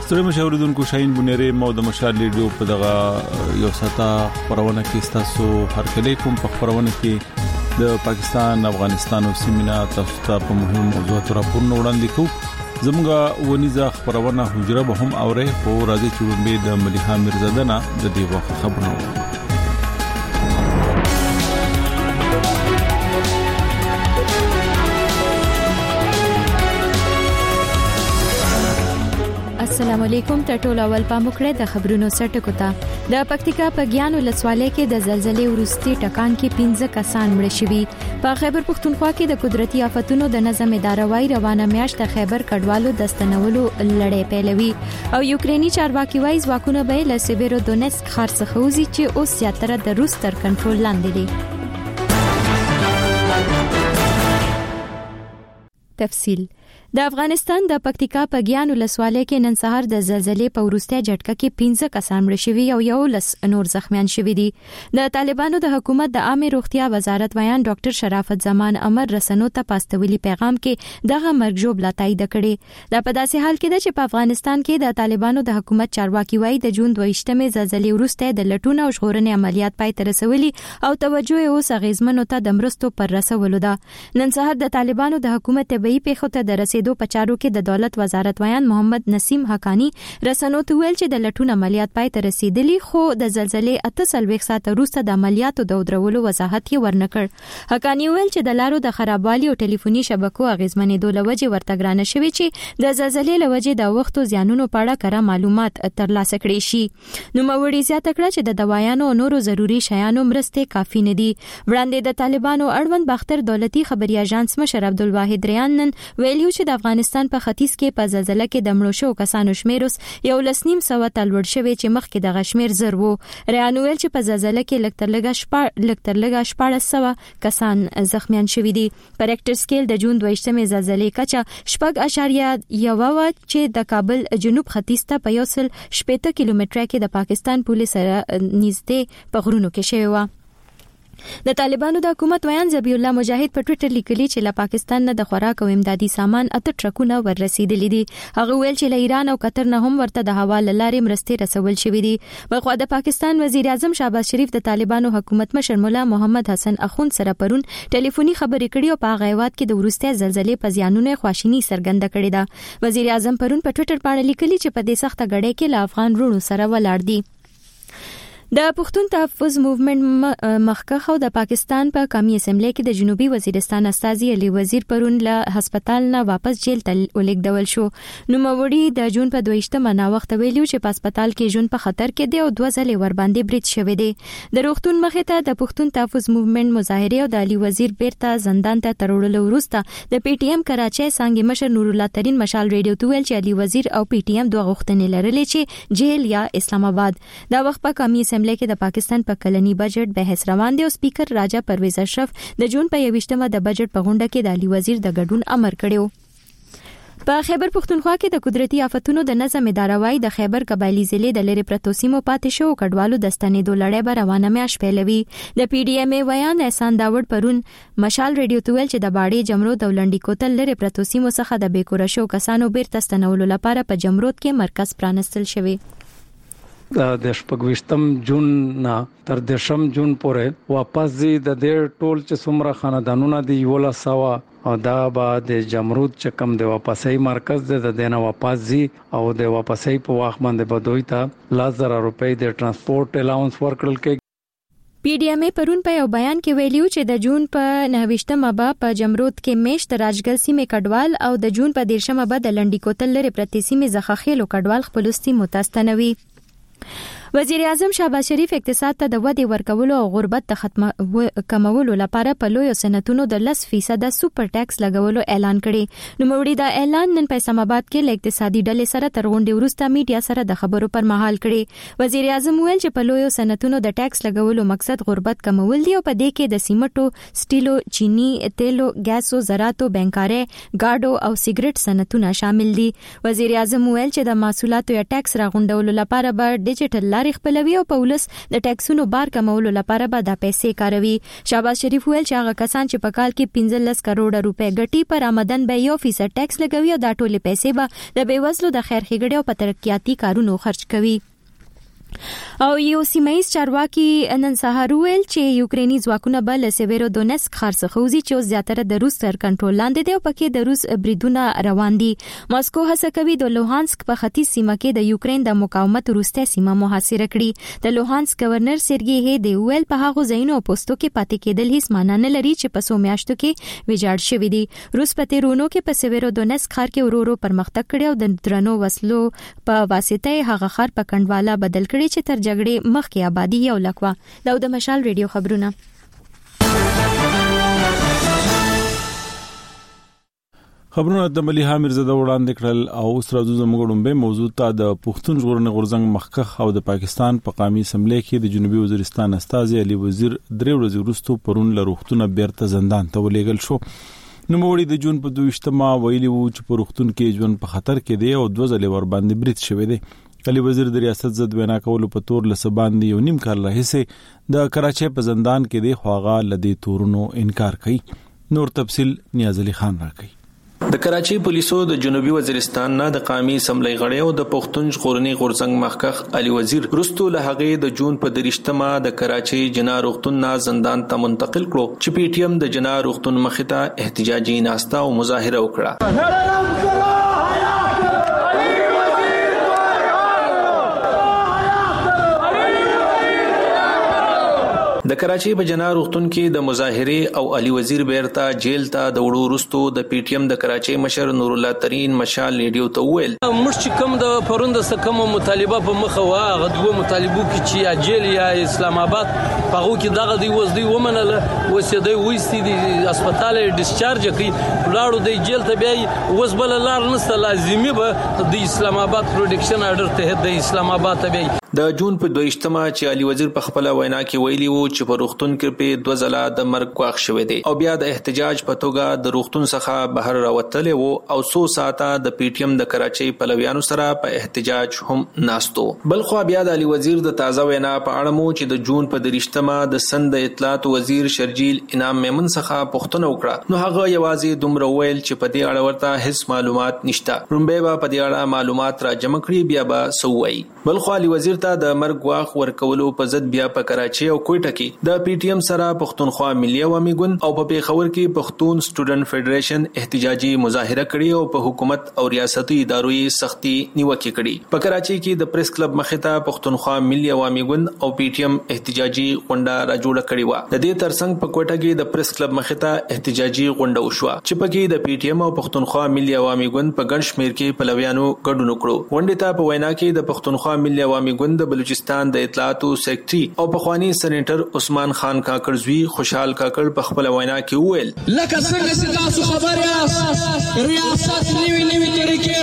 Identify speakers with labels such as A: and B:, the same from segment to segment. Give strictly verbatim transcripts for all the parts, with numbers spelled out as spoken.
A: ستړي مشاوردونکو شاهین بنيري مو د مشال لیډیو په دغه یو ساته خبرونه کې تاسو هر کله کوم په خبرونه کې د پاکستان افغانستان او سیمه تاسو ته په مهمو موضوعاتو راپورونه وړاندې کوو. زموږه ونیزه خبرونه حجره به هم اوره په راځي چې به د مليحه میرزاده نه د دې وخت خبرونه.
B: السلام علیکم ټټول اول پاموکړه د خبرونو سرټکو ته. د پکتیکا په ګیان ولسوالۍ کې د زلزلې وروستي ټکان کې پنځه کسان مړ شوي. په خیبر پښتونخوا کې د قدرتي آفتونو د نظم ادارهوي روانه میاشت د خیبر کډوالو د ستنولو لړۍ پیلوي او یوکرینی چارواکي وایي ځواکونه به له سیبیرو دونیسک ښار څخه وځي چې اوس زیاتره د روس تر کنټرول لاندې دي. تفصیل د افغانستان د پکتیکا په ګیان ولسوالۍ کې نن سهار د زلزلې په وروستي جټکه کې پنځه کسان مړ شوي او یو لس نور زخمیان شوي دي. د طالبانو د حکومت د عامه روغتیا وزارت ویان ډاکټر شرافت زمان امر رسنو ته پاستویلی پیغام کې دغه مرګ جوړه تایید کړي. دا په داسې حال کې ده چې په افغانستان کې د طالبانو د حکومت چارواکي وایي د جون دوه-ویشتمې زلزلې وروسته د لټون او ژغورنې عملیات پای ته رسولي او توجه یې اوس اغیزمنو ته د مرستو پر رسولو ده. نن سهار د طالبانو د حکومت طبيعي پیښو ته د رسیدو په چارو کې د دولت وزارت ویان محمد نسیم حقانی رسنو ته ویل چې د لټون عملیات پای ته رسیدلی خو د زلزلې اته څلوېښت ساعته وروسته د عملیاتو د ودرولو وضاحت یې ورنکړ. حقانی ویل چې د لارو د خرابوالي او ټلیفوني شبکو اغیزمنېدو لوجې ورته ګرانه شوې چې د زلزلې لوجې د وختو زیانونو په اړه کره معلومات ترلاسه کړي شي. نو موري زیاته کړه چې د دوايانو او نورو ضروري شیانو مرستې کافي نه دي. وړاندې د طالبانو اړوند باختر دولتي خبري اژانس مشر عبدالواحد ریان نن ویلو چې د افغانستان په ختیځ کې په زلزلې کې د مړو شو کسانو شمیر یو لسنیم سو ته لوړ شوی چې مخکې د غشمیر زر وو. ریان ویل چې په زلزلې کې لکتر لګا شپږ لکتر لګا شپږ سو کسان زخمیان شوي دي. په ریکټر سکیل د جون دوه-ویشتمې زلزلې کچه شپږ اعشاریه یو و چې د کابل جنوب ختیځ ته په یو سل شپږ کیلومتره کې د پاکستان پولیس سره نږدې په غرونو کې شوی و. د طالبانو د حکومت ویان ذبیح الله مجاهد په ټوئیټر لیکلي چې له پاکستان نه د خوراک او امدادي سامان اته ټرکونه ور رسیدلي دي. هغه ویل چې له ایران او قطر نه هم ورته د هوا لارې مرستې رسول شوې دي. بلخو د پاکستان وزیر اعظم شهباز شریف د طالبانو حکومت مشر مولا محمد حسن اخوند سره پرون ټلیفوني خبرې کړې او په هغه هیواد کې د وروستي زلزلې په زیانونو خواشینی څرګنده کړې ده. وزیر اعظم پرون په ټوئیټر باندې لیکلي چې په دې سخته غړې کې له افغان وروڼو سره ولاړ دي. د پښتون تحفظ موومېنټ مخکخ او د پاکستان په قومي اسمبلی کې د جنوبي وزیرستان استاذي علي وزیر پرون له هسپتال نه واپس جیل ته ولیږدول شو. نو موري د جون په دوه-ویشتمه نا وخت ویلو چې په هسپتال کې جون په خطر کې دی او دوه ځلې ور باندې برید شوی دی. د روغتون مخې ته د پښتون تحفظ موومېنټ مظاهره او د علي وزیر بیرته زندان ته تړلو وروسته د پی ټی ایم کراچۍ څنګه مشر نور الله ترين مشال ریډیو ته ویل چې علي وزیر او پی ټی ایم دوه غوښتنې لرلې چې جیل یا اسلام آباد. دا وخت په قومي اسمبلی کې د پاکستان په کلنی بجټ بحث روان دی او سپیکر راجا پرویز اشرف د جون په یوویشتمه د بجټ په غونډه کې د علي وزیر د ګډون امر کړو. په خیبر پښتونخوا کې د قدرتي آفتونو د نظم ادارهوي د خیبر قبایلی ضلع د لری پرتو سیمو پاتې شو کډوالو د ستنېدو لړۍ به روانه میاشت پیلوي. د پی ډی ایم ای ویان احسان داوود پرون مشال ریډیو ته ویل چې د باړې جمرو د لنډی کوتل لری پرتو سیمو څخه د بیکوره شو کسانو بیرته ستنولو لپاره په جمرود کې مرکز پرانستل شوی.
C: د شپږویشتم جون نه تر دشم جون پورې واپس دي د دې ټول چې څومره خاندانونه دي ولا سوا او دا به د جمرود چې کم د واپسۍ مرکز د دینه واپس دي او د واپسۍ په واخ باندې بدوي ته لزر روپۍ د ترانسپورت الاونس ورکړل کې.
B: پی ډی ایم ای پرون په یو بیان کې ویلیو چې د جون په نهه به په جمرود کې میشت راجګل سیمې کډوال او د جون په دیرشمه به د لنډی کوتل لري پرتی سیمې زخخېلو کډوال خپل سیمو تاستنوي. وزیر اعظم شهباز شریف اقتصاد ته د ودې ورکولو او غربت ته ختمه کمولو لپاره په لوی صنعتونو د لس فیصد سوپر ټیکس لګولو اعلان کړي. نو موري دا اعلان نن په اسلام آباد کې ل اقتصادي ډلې سره تر غونډې وروسته میډیا سره د خبرو پر مهال کړي. وزیر اعظم ویل چې په لوی صنعتونو د ټیکس لګولو مقصد غربت کمول دی او په دې کې د سیمټو، سټیلو، چینی، تیلو، ګیسو، زراعتو، بنکارۍ، گاډو او سیګریټ صنعتونه شامل دي. وزیر اعظم ویل چې د محصولاتو یا ټیکس راغونډولو لپاره به ډیجیټل تګلارې خپلوي او په ولس د ټیکسونو بار کمولو لپاره به د پیسې کاروي. شهباز شریف ویل چې هغه کسان چې په کال کې پنځلس کروڑه روپے ګټي پر آمدن به یو فیصد ټیکس لګوي او دا ټولې پیسې به د بیوزلو د خیر ښېګړې او په ترقیاتي کارونو خرج کوي. او یو سیمایي چارواکي نن سهار ویل چې یوکرینی ځواکونه بل سیویرو دونسک ښار څخه وځي چې زیاتره د روس تر کنټرول لاندې دی او پکې د روس بریدونه روان دي. ماسکو هڅه کوي د لوهانسک په ختیځ سیمه کې د یوکرین د مقاومت وروسته سیمه محاصره کړي. د لوهانسک گورنر سرګی هیدی ویل په هغه ځایونو او پوسټو کې پاتې کېدل هیڅ معنی نه لري چې په څو میاشتو کې ویجاړ شوي دي. روس په تیرونو کې په سیویرو دونسک ښار کې ورو ورو پرمختګ کړی او د درنو وسلو په واسطه هغه ښار په کنډواله بدل کړي چې تر جګړې مخکې آبادی یو لکوا. دا د مشال ریډیو خبرونه.
A: خبرونه د مليحه میرزاده وړاندې کړل او اوس راځو زموږ ډومبه موضوع ته. د پښتون ژغورنې غورځنګ مخکخ او د پاکستان په قومي اسمبلی کې د جنوبي وزیرستان استازي علي وزیر درې ورځې وروسته پرون له روغتونه بیرته زندان ته ولېږل شو. نو موړي د جون په دویشتمه ویلي وو چې په روغتون کې ژوند په خطر کې دی او دوه ځلې ور باندې برید شوی دی. علي وزیر د ریاست ضد وینا کولو په تور لسباندې یو نیم کال راهیسې د کراچۍ په زندان کې دی خو هغه لدی تورونو انکار کوي. نور تفصیل نیاز علي خان راکوي.
D: د کراچۍ پولیسو د جنوبي وزیرستان نه د قومي اسمبلی غړی او د پښتون ژغورنې غورځنګ مخکخ علي وزیر رستو له هغه د جون په درشتمه د کراچۍ جنا روغتون نه زندان ته منتقل کړو چې پی ټی ایم د جنا روغتون مخې ته احتجاجي ناستا او مظاهره وکړه. د کراچۍ په جنا روغتون کې د مظاهره او علي وزیر بیرته جیل ته د وړو وروسته د پی ټی ایم د کراچۍ مشر نور الله ترين مشال ریډیو ته ویل
E: موږ چې کوم د پروند سکم مطالبه په مخه وا غدوه مطالبو کې چې یا جیل یا اسلام آباد هغه کې دغه دی وځ دی ومنله وسیدای وېستي دی هسپتال ډیسچارج کی لاړو دی جیل ته بیا وځ بل لار نسته لازمي به د اسلام آباد پروډکشن اډر ته د اسلام آباد ته بیا
D: د جون په دویشتمه چې علي وزیر په خپل وینا کې ویلي وو چې په روغتون کې په دوه ځله د مرګ غواخ شوې دي او بیا د احتجاج په توګه د روغتون څخه بهر راوتل وو او څو ساعته د پی ټی ایم د کراچۍ پلویانو سره په احتجاج هم ناستو. بل خو بیا د علي وزیر د تازه وینا په اړه مو چې د جون په درشتمه د سند اطلاعات وزیر شرجیل انعام میمن څخه پوښتنه وکړه نو هغه یوازې دومره ویل چې په دې اړه ورته هیڅ معلومات نشته. رومبه به په دې اړه معلومات را جمع کړي بیا به سووي. بل خو علي وزیر ته د مرګ واخ ورکولو په ضد بیا په کراچۍ او کوټه کې د پی ټی ایم سره پښتونخوا ملي عوامي ګوند او په پیښور کې پښتون سټوډنټ فدریشن احتجاجي مظاهره کړې او په حکومت او ریاستي ادارو یې سختي نیوکه کړې. په کراچۍ کې د پریس کلب مخې ته پښتونخوا ملي عوامي ګوند او پی ټی ایم احتجاجي غونډه را جوړه کړې و. د دې ترڅنګ په کوټه کې د پریس کلب مخې ته احتجاجي غونډه وشوه چې پکې د پی ټی ایم او پښتونخوا ملي عوامي ګوند په ګڼ شمېر کې پلویانو ګډون وکړو. غونډه ته په وینا کې د پښتونخوا ملي عوامي ګوند د بلوچستان د اطلاعاتو سیکرټري او پخوانی سېنیټر عثمان خان کاکړزوی خوشحال کاکړ په خپل وینا کې وویل
F: لکه څنګه چې تاسو خبر یاست ریاست نیوی نیوی طریقې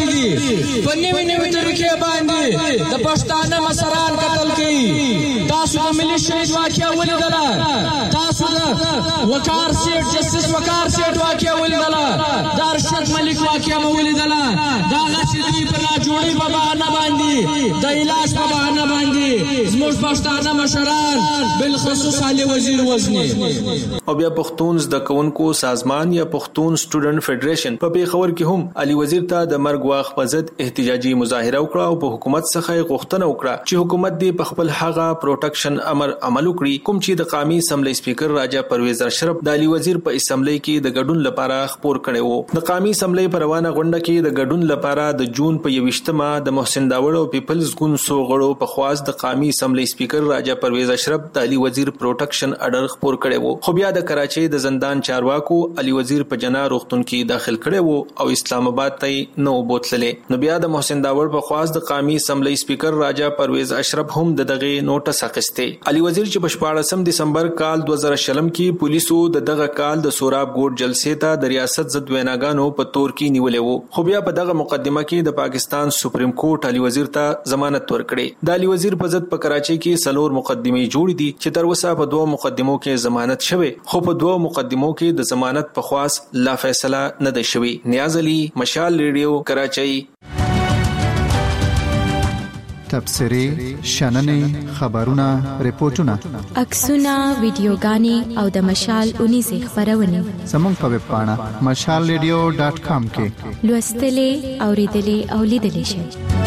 F: راوستي په نیوی نیوی طریقې باندې د پښتانه مسران قتل کوي. تاسو د ملي شهید واقعیا ولیدله، تاسو د وقار سیټ جسټس وقار سیټ واقعیا ولیدله، د ارشد ملک واقعیا مو ولیدله. دا غشي دوی په جوړي په بهانه باندې د علاج په بهانه باندې زموږ پښتانه مشران بالخصوص علي وزیر وزنی
D: او بیا پښتون زده کوونکو سازمان یا پښتون سټوډنټ فدریشن په پیښور کې هم علي وزیر ته د مرګ واخ په ضد احتجاجي مظاهره وکړه او په حکومت څخه غوښتنه وکړه چې حکومت دې په خپل هغه پروټیکشن امر عمل وکړي کوم چې د قومي اسمبلی سپیکر راجا پرویز اشرف د علي وزیر په اسمبلی کې د ګډون لپاره خبر کړي وو. د قومي اسمبلی په روانه غونډه کې د ګډون لپاره د جون په یوشتمه د محسن داوړ او پیپلز ګوند سو غړو په خواست د قومي اسمبلی سپیکر راجا پرویز اشرف د علي وزیر پروټیکشن اډر خبر کړي وو. خو بیا د کراچۍ د زندان چارواکو علي وزیر په جنا روغتون کې داخل کړي وو او اسلام آباد ته نو بوتللې. نو بیا د محسن داوړ په خواست د قومي اسمبلی سپیکر راجا پرویز اشرف هم د دغه نوټس اخیسته. علي وزیر چې په شپاړسم دسمبر کال دوه زره شلم کې پولیسو د دغه کال د سوراب ګوټ جلسې ته د ریاست ضد ویناګانو په تور کې نیولې وو. خو بیا په دغه مقدمه کې د پاکستان سپریم کورټ علي وزیر ته ضمانت ورکړي. د علي وزیر په ضد په کراچۍ کې سلور مقدمې جوړې دي چې تر اوسه په دوه مقدمو کې ضمانت شوه خو په دوه مقدمو کې د ضمانت په خواص لا فیصله نه ده شوې. نیاز علي، مشال ریډیو، کراچۍ.
G: تبصرې شننې خبرونه ریپورتونه
B: عکسونه ویډیوګانې او د مشال اونیزې خبرونه
G: زموږ په ویب پاڼه مشال ریډیو ډاټ کام کې
B: لوستلې اوریدلې او لیدلې شئ.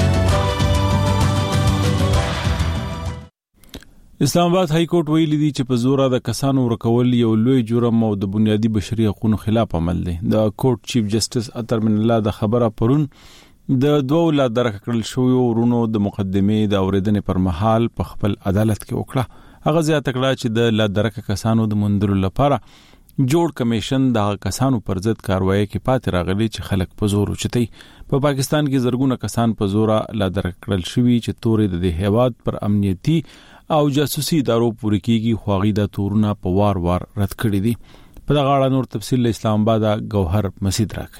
A: اسلام آباد های کورټ ویلي دی چې په زور د کسانو ورکول یو لوی جرم او د بنیادی بشري حقوقو خلاف عمل دی. د کورټ چیف جسټس اطهر من الله د خبره پرون د دوه لا درک کړل شوی ورونو د مقدمې د اوریدنې پر مهال په خپل عدالت کې وکړه. هغه زیاته کړه چې د لا درک کسانو د مندلو لپاره جوړ کمیشن د کسانو پر ضد کاروایی کې پاتې راغلي چې خلک په زور اوچتي. په پا پاکستان کې زرګونه کسان په زور لا درک کړل شوی چې تورې د هیواد پر امنیتي او جاسوسي ادارو پوری کیږي خواغی د تورونه په وار وار رد کړی دي. په دغه اړه نور تفصیل اسلام آباد گوهر مسعود راکړي.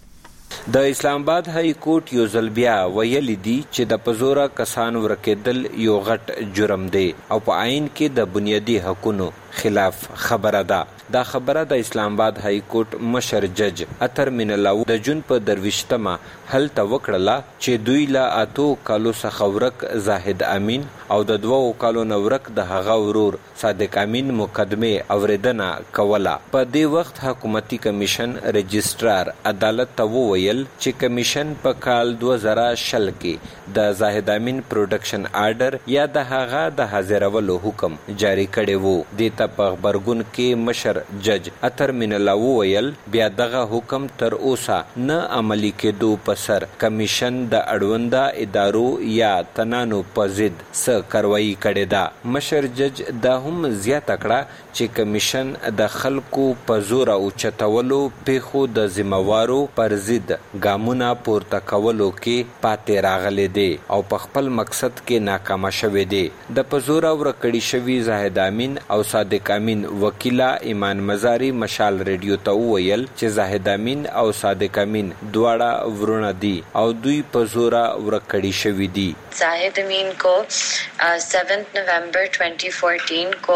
H: د اسلام آباد های کورټ یو ځل بیا ویلي دي چې د پزورا کسانو ورکېدل یو غټ جرم دی او په عین کې د بنیادی حقوقو خلاف خبره ده. دا خبره د اسلام آباد های کورټ مشر جج اطهر من الله د جون په درويشتمه هلته وکړه چې دوی لا اتو کالو څخه ورک زاهد امین او د دوو کالو نورک د هغه ورور صادق امین مقدمه اوریدنه کوله. په دې وخت حکومتي کمیشن رجسترار عدالت ته وویل چې کمیشن په کال دوه زره شل کې د زاهد امین پروډکشن آرډر یا د هغه د حاضرولو حکم جاری کړی وو. د ته په خبرګون کې مشر جج اطهر من الله وویل بیا دغه حکم تر اوسه نه عملی کېدو په سر کمیشن د اړونده ادارو یا تنانو په ضد څه کاروایی کړې ده. مشر جج دا هم زیاته کړه چې کمیشن د خلکو په زور او چتولو پیښو د ذمہوارو پر ضد ګامونه پورته کولو کې پاتې راغلي دي او په خپل مقصد کې ناکامه شوی دی. د په زور ورکړی شوی زاهد امین او صادق امین وکیلا ایمان مزاری مشال ریډیو ته وویل چې زاهد امین او صادق امین دواړه ورونه دي او دوی په زور ورکړی شوی دي.
I: زاهد امین کو سیونتھ نومبر twenty fourteen को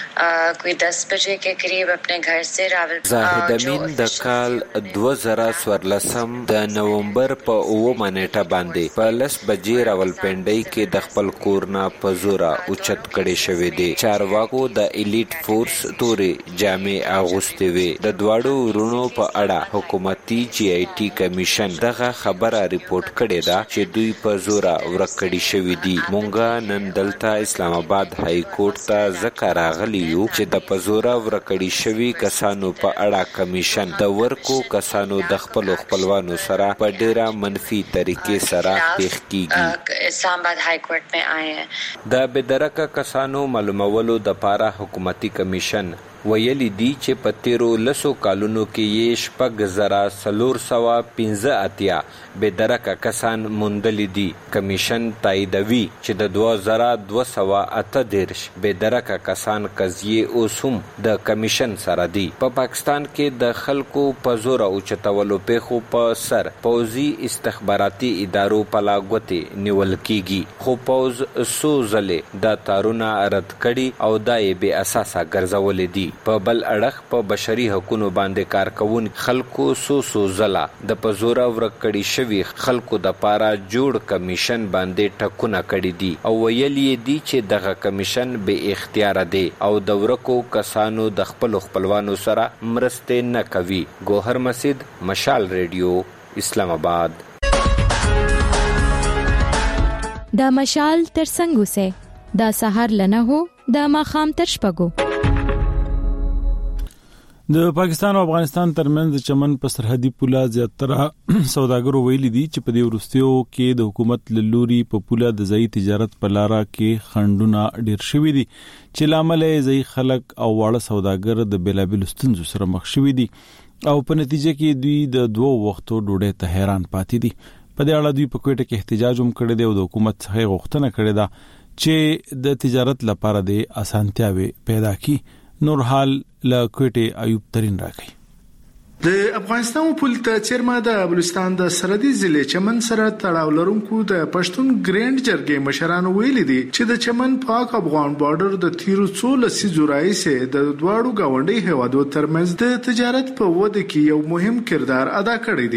I: कोई दस बजे के करीब अपने घर से रावल
H: زاهد امین د کال دوه زره څوارلسم د نومبر په اوومه نیټه باندې په لس بجې راولپنډۍ کې د خپل کور نه په زور اوچت کړی شوی دی. چارواکو د الیټ فورس تورې جامې اغوستې وې. د دواړو ورونو په اړه حکومتي جی آی ټي کمیشن دغه خبره ریپورت کړې ده چې دوی په زور ورکړی شوی دي. مونږه نن دلته اسلام آباد های کورټ ته ځکه راغلی یو چې د په زور ورکړی شوی کسانو په اړه کمیشن د ورکو کسانو د خپل خپلوانو سره په ډیره منفي طریقې سره پیښ کیږي.
I: اسلام آباد های کورټ میں آئے ہیں.
H: د بدرکه کسانو معلومولو د پاره حکومتي کمیشن ویلی دی چې په تیرو لسو کالونو کې یې شپږ زره څلور سوه پنځه اتیا بېدرکه کسان موندلي دي. کمیشن تاییدوي چې د دوه زره دوه سوه اته دېرش بېدرکه کسان قضیې اوس هم د کمیشن سره دي. په پاکستان کې د خلکو په زوره اوچتولو پیښو په سر پوځي استخباراتي ادارو پلا ګوتې نیول کیږي، خو پوځ څو ځلې دا تارونه رد کړي او دا یې بې اساسه ګرځولي دي. په بل اړخ په بشري حقوقو باندې کار کوون خلکو سو سو زلا د پزورا ورکړی شوی خلکو د پاره جوړ کمیشن باندې ټکونه کړی دي او ویلي دي چې دغه کمیشن به اختیار دی او د ورکو کسانو د خپل خپلوانو سره مرسته نه کوي. گوهر مسعود، مشال ریډیو، اسلام آباد.
B: دا مشال تر څنګه سه دا سحر لنه هو دا ماخام تر شپګو.
A: د پاکستان او افغانستان ترمنځ چمن په سرحدي پوله زیاتره سوداګرو ویلي دي چې په دې ورستیو کې د حکومت لوري په پوله د ځای تجارت په لاره کې خندونه ډیر شوي دي چې لامل یې ځای خلک او واړه سوداګر د بیلابل ستونزو سره مخ شوي دي او په نتیجه کې دوی د دوه وختو ډوډۍ ته حیران پاتې دي. په دې اړه دوی په کوټه کې احتجاج هم کړی دی او د حکومت څخه غوښتنه کړې ده چې د تجارت لپاره د اسانتیاوي پیدا کړي. نور حال له کوټه ایوب ترين راکړي.
J: د افغانستان پولیس ته چیرمه د بلوچستان د سرحدي ضلع چمن سره تړاو لرونکو د پښتون ګریند جرګې مشرانو ویلي دي چې د چمن پاک افغان بارډر د تیرو څو لسیزو راهیسې د دواړو گاونډي هیوادو ترمنځ د تجارت په وده کې یو مهم کردار ادا کړی دی.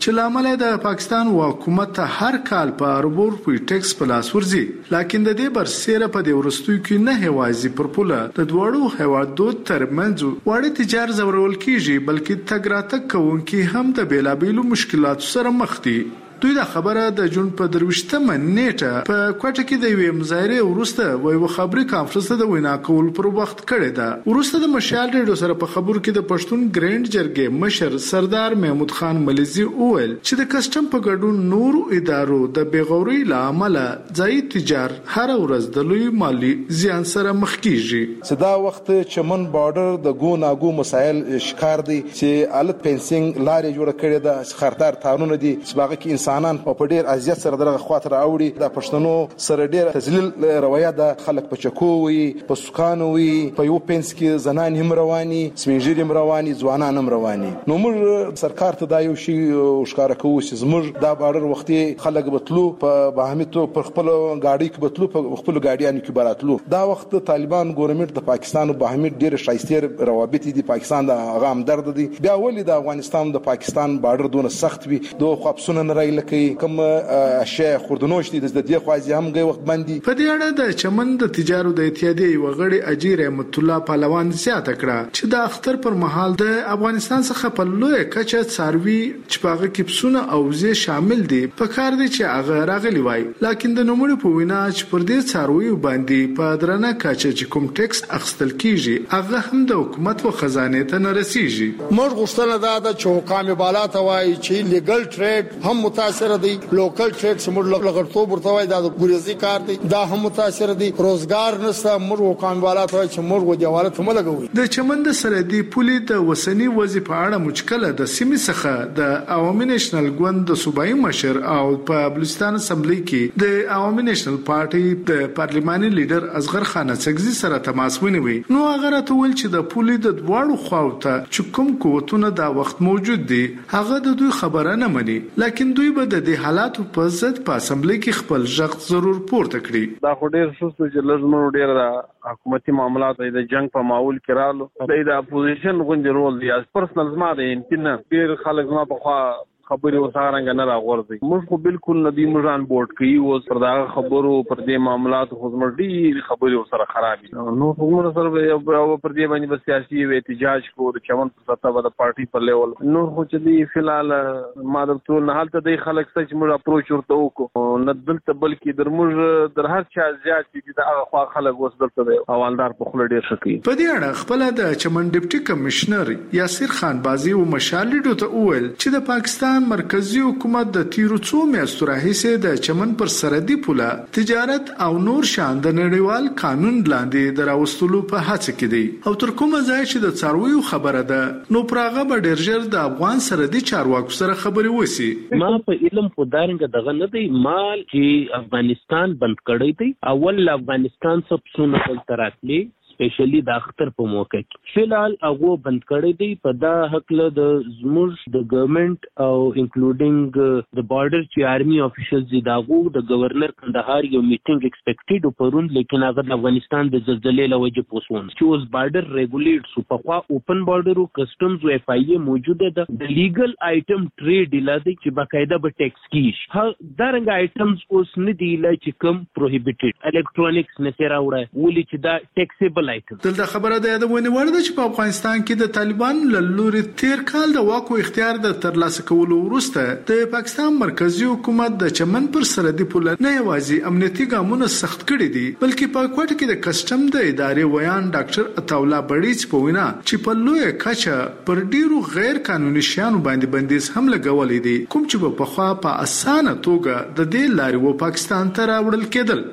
J: چې لامل د پاکستان حکومت هر کال په اربور په ټیکس په لاس ورځي، لکه د دې برسېره په دې ورستوي کې نه هوازي پر پوله د دوړو هوادو ترمنځ وړه تجارت زورول کیږي، بلکې تګ راتګ کوونکي هم د بیلابیلو مشکلاتو سره مخ دي. دوی دا خبره د جون په درويشتمه نیټه په کوټه کې د یوې مظاهره ورسته وای و خبري کانفرنس ته د وینا کول پر وخت کړی دا. ورسته د مشال ریډیو سره په خبرو کې د پښتون ګرینډ جرګې مشر سردار محمود خان مليزي اویل چې د کسٹم په ګډون نور ادارو د بیغوري لامل ځای تجار هر ورځ د لوی مالی زیان سره مخ کیږي.
K: صدا وخت چمن بارډر د ګو ناګو مسایل شکار دي چې الټ پنسنګ لارې جوړ کړي د خردار تارونه دي چې باغ کې انسانان په ډیر اذیت سره درغه خاطر اوړي. د پښتنو سره ډیر تذلیل رویه د خلک په چکووي په سکانو وي په یو پنس کې زنان هم رواني سپینجری هم رواني ځوانان هم رواني. نو موږ سرکار ته دا یو شی ښکارا کوو چې زموږ دا بارډر وختي خلک بتلو په باهمیتو پر خپل گاډي کې بتلو په خپل گاډیانو کې براتلو. دا وخت طالبان ګورنمنت د پاکستان او باهمیت ډیر شایسته روابط دي. پاکستان د غام درد دي. بیا ولې د افغانستان د پاکستان بارډر دونه سخت وي دوه خپسونه نه راي لکه کوم شیخ خردنوش دي د دې خوازي هم غي وخت باندې.
J: په دې اړه د چمن د تجارو د اتحادیې وغړي اجیر رحمت الله پهلوان زیاته کړه چې د اختر پر مهال د افغانستان څخه په لوی کچه څاروي چې پاغه کپسونه او زی شامل دي په کار دي چې هغه راغلی وای، لکه د نوموړي په وینا چې پر دې څاروي باندې په درنه کچه چې کوم ټیکس اخستل کیږي هغه هم د حکومت او خزانه ته نه رسیږي.
L: موږ غوښتنه دا ده چې حکام بالا ته وای چې لیګل ټریډ هم متاثر دي، لوکل ټریډ سمور لغړتوب ورته وای دا د ګوريزي کار دی دا هم متاثر دي، روزګار نشته. موږ حکام بالا ته وای چې موږ دیواله ته ملګوي.
J: د چمن د سرحدي پولې د وسنی وظیفه اړه مشکله د سیمې څخه د عوامي نېشنل ګوند د صوبایي مشر او په بلوچستان اسمبلی کې د عوامي نېشنل پارټي د پارلماني لیډر اصغر خان اڅکزي سره تماس ونیوي. نو هغه راته ویل چې د پولې د دواړو خواو ته چې کوم قوتونه دا وخت موجود دي هغه د دوی خبره نه مني، لکه دوی به د دې حالاتو په ضد په اسمبلی کې خپل ژغ ضرور پورته کړي.
M: دا خو ډیر سوست چې لږمو ډیر د حکومتي معاملات د جنگ په ماحول کې رالو د اپوزیشن غونډې رول دی. از پرسنل زما د يمكن ډیر خلک زما په خوا خبري وسارنګ نه راغورځي. موږ خو بالکل ندی مجان بورډ کوي او پر دا خبرو پر دې معاملات خو زموږ ډیر خبري وسره خراب دي. نو موږ سره پر دې باندې بس سیاسي احتجاج کو د چمن په سطح د پارټي په لیول نو خو چې دی فلال ما د ټول نه حالت د خلک چې موږ اپروچ ورته وکړو نه دلته بلکې در موږ در هر چا زیات دي د هغه خوا خلک وسدلته دی حوالدار په خله ډیر شکی.
J: په دې اړه خپل د چمن ډیپټي کمشنر یاسر خان بازی او مشالډو ته وویل چې د پاکستان مرکزی حکومت د تیرو څو میاشتو راهیسې د چمن پر سرحدي پوله تجارت او نور شان د نړیوال قانون لاندې دراوستلو په هڅه کې دی او تر کومه ځای چې د څارویو خبره ده نو پراغه به ډیر ژر د افغان سرحدي چارواکو سره خبرې وسی.
N: ما په علم خو دارنګ دغه نه دی مال چې افغانستان بند کړی دی. اول افغانستان څخه څونه بل تراتلی سپیشلی د اختر په موقع کې فلال هغه بند کړی دی. په دا حق له د زموږ د ګورنمنت او انکلودینګ د بارډر چې آرمي افیشلز دي داغو د گورنر کندهار یو میټینګ ایکسپیکټډ پرون لیکن هغه د افغانستان د زلزلې لوجه پوسون چې اوس بارډر ریګولیټ سو په خوا اوپن بارډر او کسٹمز او اف ای ای موجوده ده. د لیګل آیټم ټریډ لادي چې باقاعده به ټیکس کیږي. ها دارنګ آیټمز اوس نه دی لای چې کوم پروهیبټډ الکترونکس نه سره وړه ولې چې دا ټیکسیبل.
J: دلته خبره ده د ونی ورده چې په افغانستان کې د طالبان لوري تیر کال د واکو اختیار د ترلاسه کولو وروسته د پاکستان مرکزی حکومت د چمن پر سرحدي پوله نه یوازې امنیتي ګامونه سخت کړي دي بلکې په کوټه کې د کسٹم د ادارې ویان ډاکټر عطاولا بړیچ په وینا چې په لوی کچه پر ډیرو غیر قانوني شیانو باندې بندیز هم لګولې دي کوم چې په خوا په اسانه توګه د دې لارې و پاکستان ته راوړل کېدل.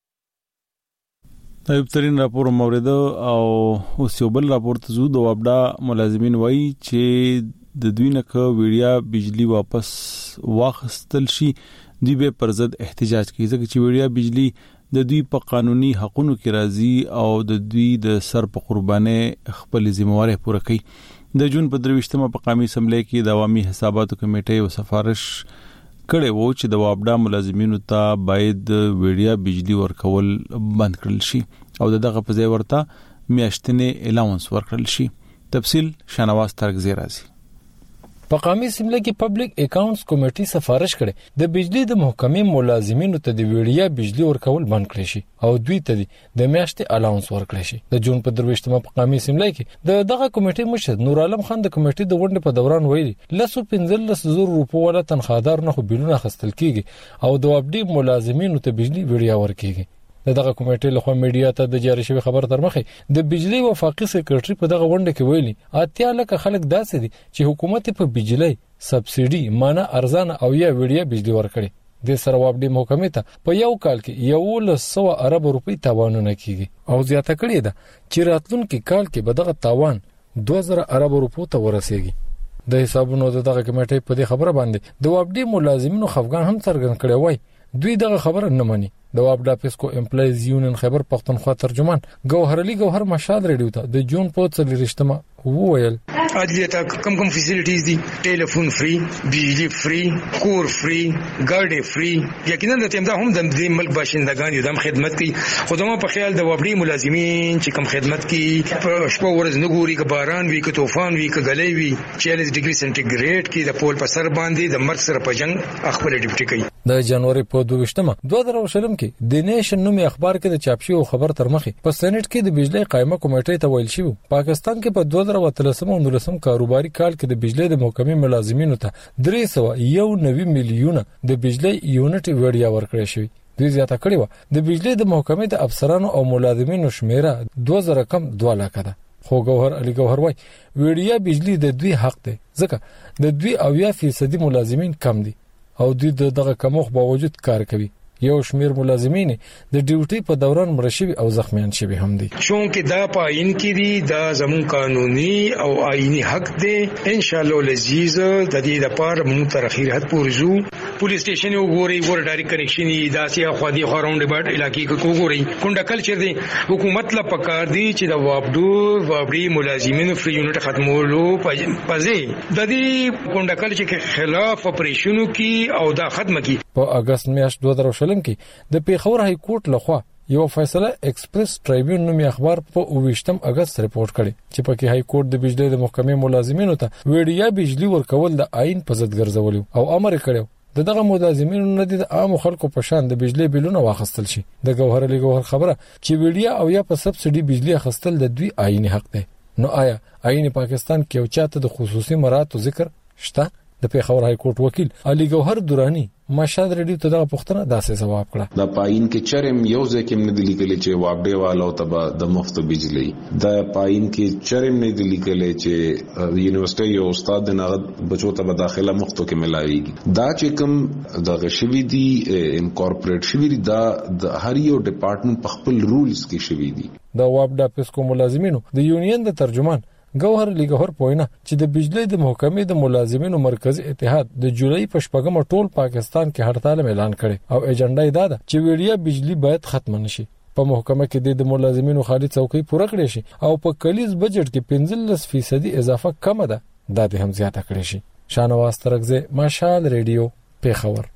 A: طيب ترين راپور مورده او اوس یو بل راپور ته زو د وابډا ملازمین وایي چې د دوی نه ک ویډیا بجلی واپس واخستل شي دوی به پر ضد احتجاج کوي ځکه چې ویډیا بجلی د دوی په قانوني حقوقو کې راځي او د دوی د سر په قربانه خپل ذمہواره پوره کوي. د جون په درويشتمه په قومي اسمبلی کې د عوامي حساباتو کمیټې او سفارش کړي وو چې د وابډا ملازمینو ته باید ویډیا بجلی ورکول بند کړل شي او دغه په ځای ورته میاشتنې الاونس ورکړل شي. تفصیل شنواز ترګزی راځي.
O: په قومي سیمله کې پبلک اکاونټس کمیټې سفارش کړي د بجلی د محکمې ملازمینو ته د ویډیا بجلی ورکول بند کړي شي او دوی ته د میاشتې الاونس ورکړي شي. د جون په درويشتمه په قومي سیمله کې د دغه کمیټې مشر نور عالم خان د کمیټې د غونډې په دوران ویلي لسو پنځلس زره روپو ولا تنخوادار نه خو بیلونه خستل کیږي او د وابډي ملازمینو ته بجلی ویډیا ورکیږي. دغه کمیټې له خوا میډیا ته د جاری شوی خبر تر مخه د بجلی وفاقي سکرټري په دغه غونډه کې ویلي اتیا لکه خلک داسې دي چې حکومت په بجلی سبسيډي مانه ارزانه او یا ویډیا بجلی ورکړي. د سره وابډي محکمې ته په یو کال کې یو لسو ارب روپی تاوانونه کیږي او زیاته کړي ده چې راتلونکي کال کې به دغه تاوان دوه زره ارب روپو ته ورسیږي. د حسابونو دغه کمیټې په دې خبره باندې د وابډي ملازمینو خفګان هم څرګند کړي وای دوی دغه خبره نه مني. د وابډا پیسکو امپلایز یونین خبر پښتونخوا ترجمان ګوهر علي ګوهر مشال ریډیو ته د جون په څلور رښتما وویل
P: عدلیه ته کم کم فیسیلیټیز دي ټلیفون فری بجلی فری کور فری ګاډي فری یقینا د تیم دا هم د دې ملک باشندگان یو دم خدمت کوي خدامه په خیال د وابډي ملازمین چې کم خدمت کوي په شپه ورځ نه ګوري ک باران وی ک طوفان وی ک غلې وی چالیس ډیګري سنټیګریډ کې د پول په سر باندې د مرګ سره په جنگ خپل ډیوټي کوي.
O: د جنوري په دوه دوه زره شلم کې د نیشن نومي اخبار کې د چاپ شوی خبر تر مخه په سېنات کې د بجلی قائمه کمیټې ته ویل شو پاکستان کې په دوه زره اتلسم او نولسم کاروباري کال کې د بجلی د محکمې ملازمینو ته درې سوه یو نوي میلیونه د بجلی یونټ ویډیا ورکړی شوی. دوی زیاته کړی و د بجلی د محکمې د افسرانو او ملازمینو شمیره دوه زره کم دوه لک ده. خو ګوهر علي ګوهر وای ویډیا بجلی د دوی حق دی ځکه د دوی اویا فیصد ملازمین کم دي او دوی دغه کموخ باوجود کار کوي. یو شمیر ملازمین د ډیوټي په دوران مرشوي او زخمیان شوي هم دي.
P: چون کې دا پاین کې دي دا زمون قانوني او آئینی حق دی ان شاء الله لذیذ د دې لپاره موږ تر اخیر حد پورځو پولیس سټیشن وګوري ور ډایرکټ کنیکشن دا سیا خو دي خراوند ډیبټ علاقې کې وګوري کونډه کلچر دی حکومت لا پکار دی چې د وابډو وابډي ملازمینو فری یونټ ختمولو پځي د دې کونډه کلچر خلاف اپریشنو کې او دا ختم کی.
O: په اگست میاشت دوه زره شلم کې د پیښور های کورټ لخوا یو فیصله ایکسپریس ټریبیون نومي اخبار په اوویشتم اگست رپورت کړي چې پکې های کورټ د بجلی د محکمې ملازمینو ته ویډیا بجلی ورکول د آئین په ضد ګرځول او امر کړو دغه ملازمینو نه د عام خلکو په شان د بجلی بیلونه واخستل شي. د ګوهر علي ګوهر خبره چې ویډیا او یا په سبسيډي بجلی اخستل د دوی آئینی حق دی. نو آیا آئین پاکستان کې او چاته د خصوصي مراتو ذکر شته؟ د پیښور های کورټ وکیل علي ګوهر دورانی مشهد ریډیو ته دا پوښتنه داسې جواب کړه.
Q: دا پاین کې چرم یو ځکه هم نه دي لیکلي چې وابډي والو ته د مفت بجلی دا پاین کې چرم نه دي لیکلي چې یونیورسيټي یو استاد نه بچو ته داخله مفتو کې ملایږي. دا چې کوم د غشوی دي انکورپوریټ شوی دي دا د هر یو ډپارټمنټ په خپل رولز کې شوی دي.
O: دا وابډا پیسکو ملازمینو د یونین د ترجمان ګوهر علي ګوهر پوینه چې د بجلی د محکمې د ملازمینو مرکزی اتحاد د جولای په شپږم ټول پاکستان کې هړتال اعلان کړي او ایجنډا یې دا ده چې ویډیا بجلی باید ختم نشي. په محکمه کې د ملازمینو خالي څوکۍ پوره کړي شي او په کلیز بجټ کې پنځلس فیصد اضافه کم ده دا به هم زیاته کړي شي. شانواز ترغزه مشال ریډیو پیښور.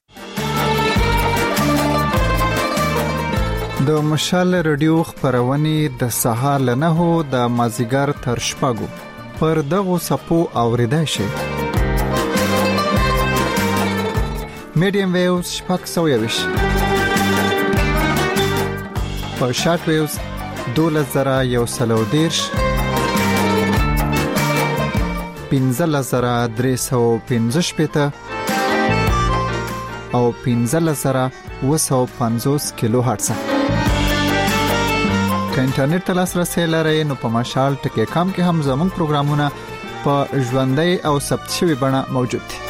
G: د مشال ریډیو خبرونه د سهار لنهو د مازیګر تر شپږو پر دغه سپو اوریدای شي. میډیم ویوز شپږ سوه یوش په شارټ ویوز دوه زره یو سل او دیرش پنځه زره درې سوه پنځه شپېته او پنځه زره اوه سوه پنځوس کیلو هرتز. که انټرنیټ ته لاسرسي لرئ نو په مشال ټکی کام کې هم زموږ پروګرامونه په ژوندۍ او ثبت شوی بڼه موجود دي.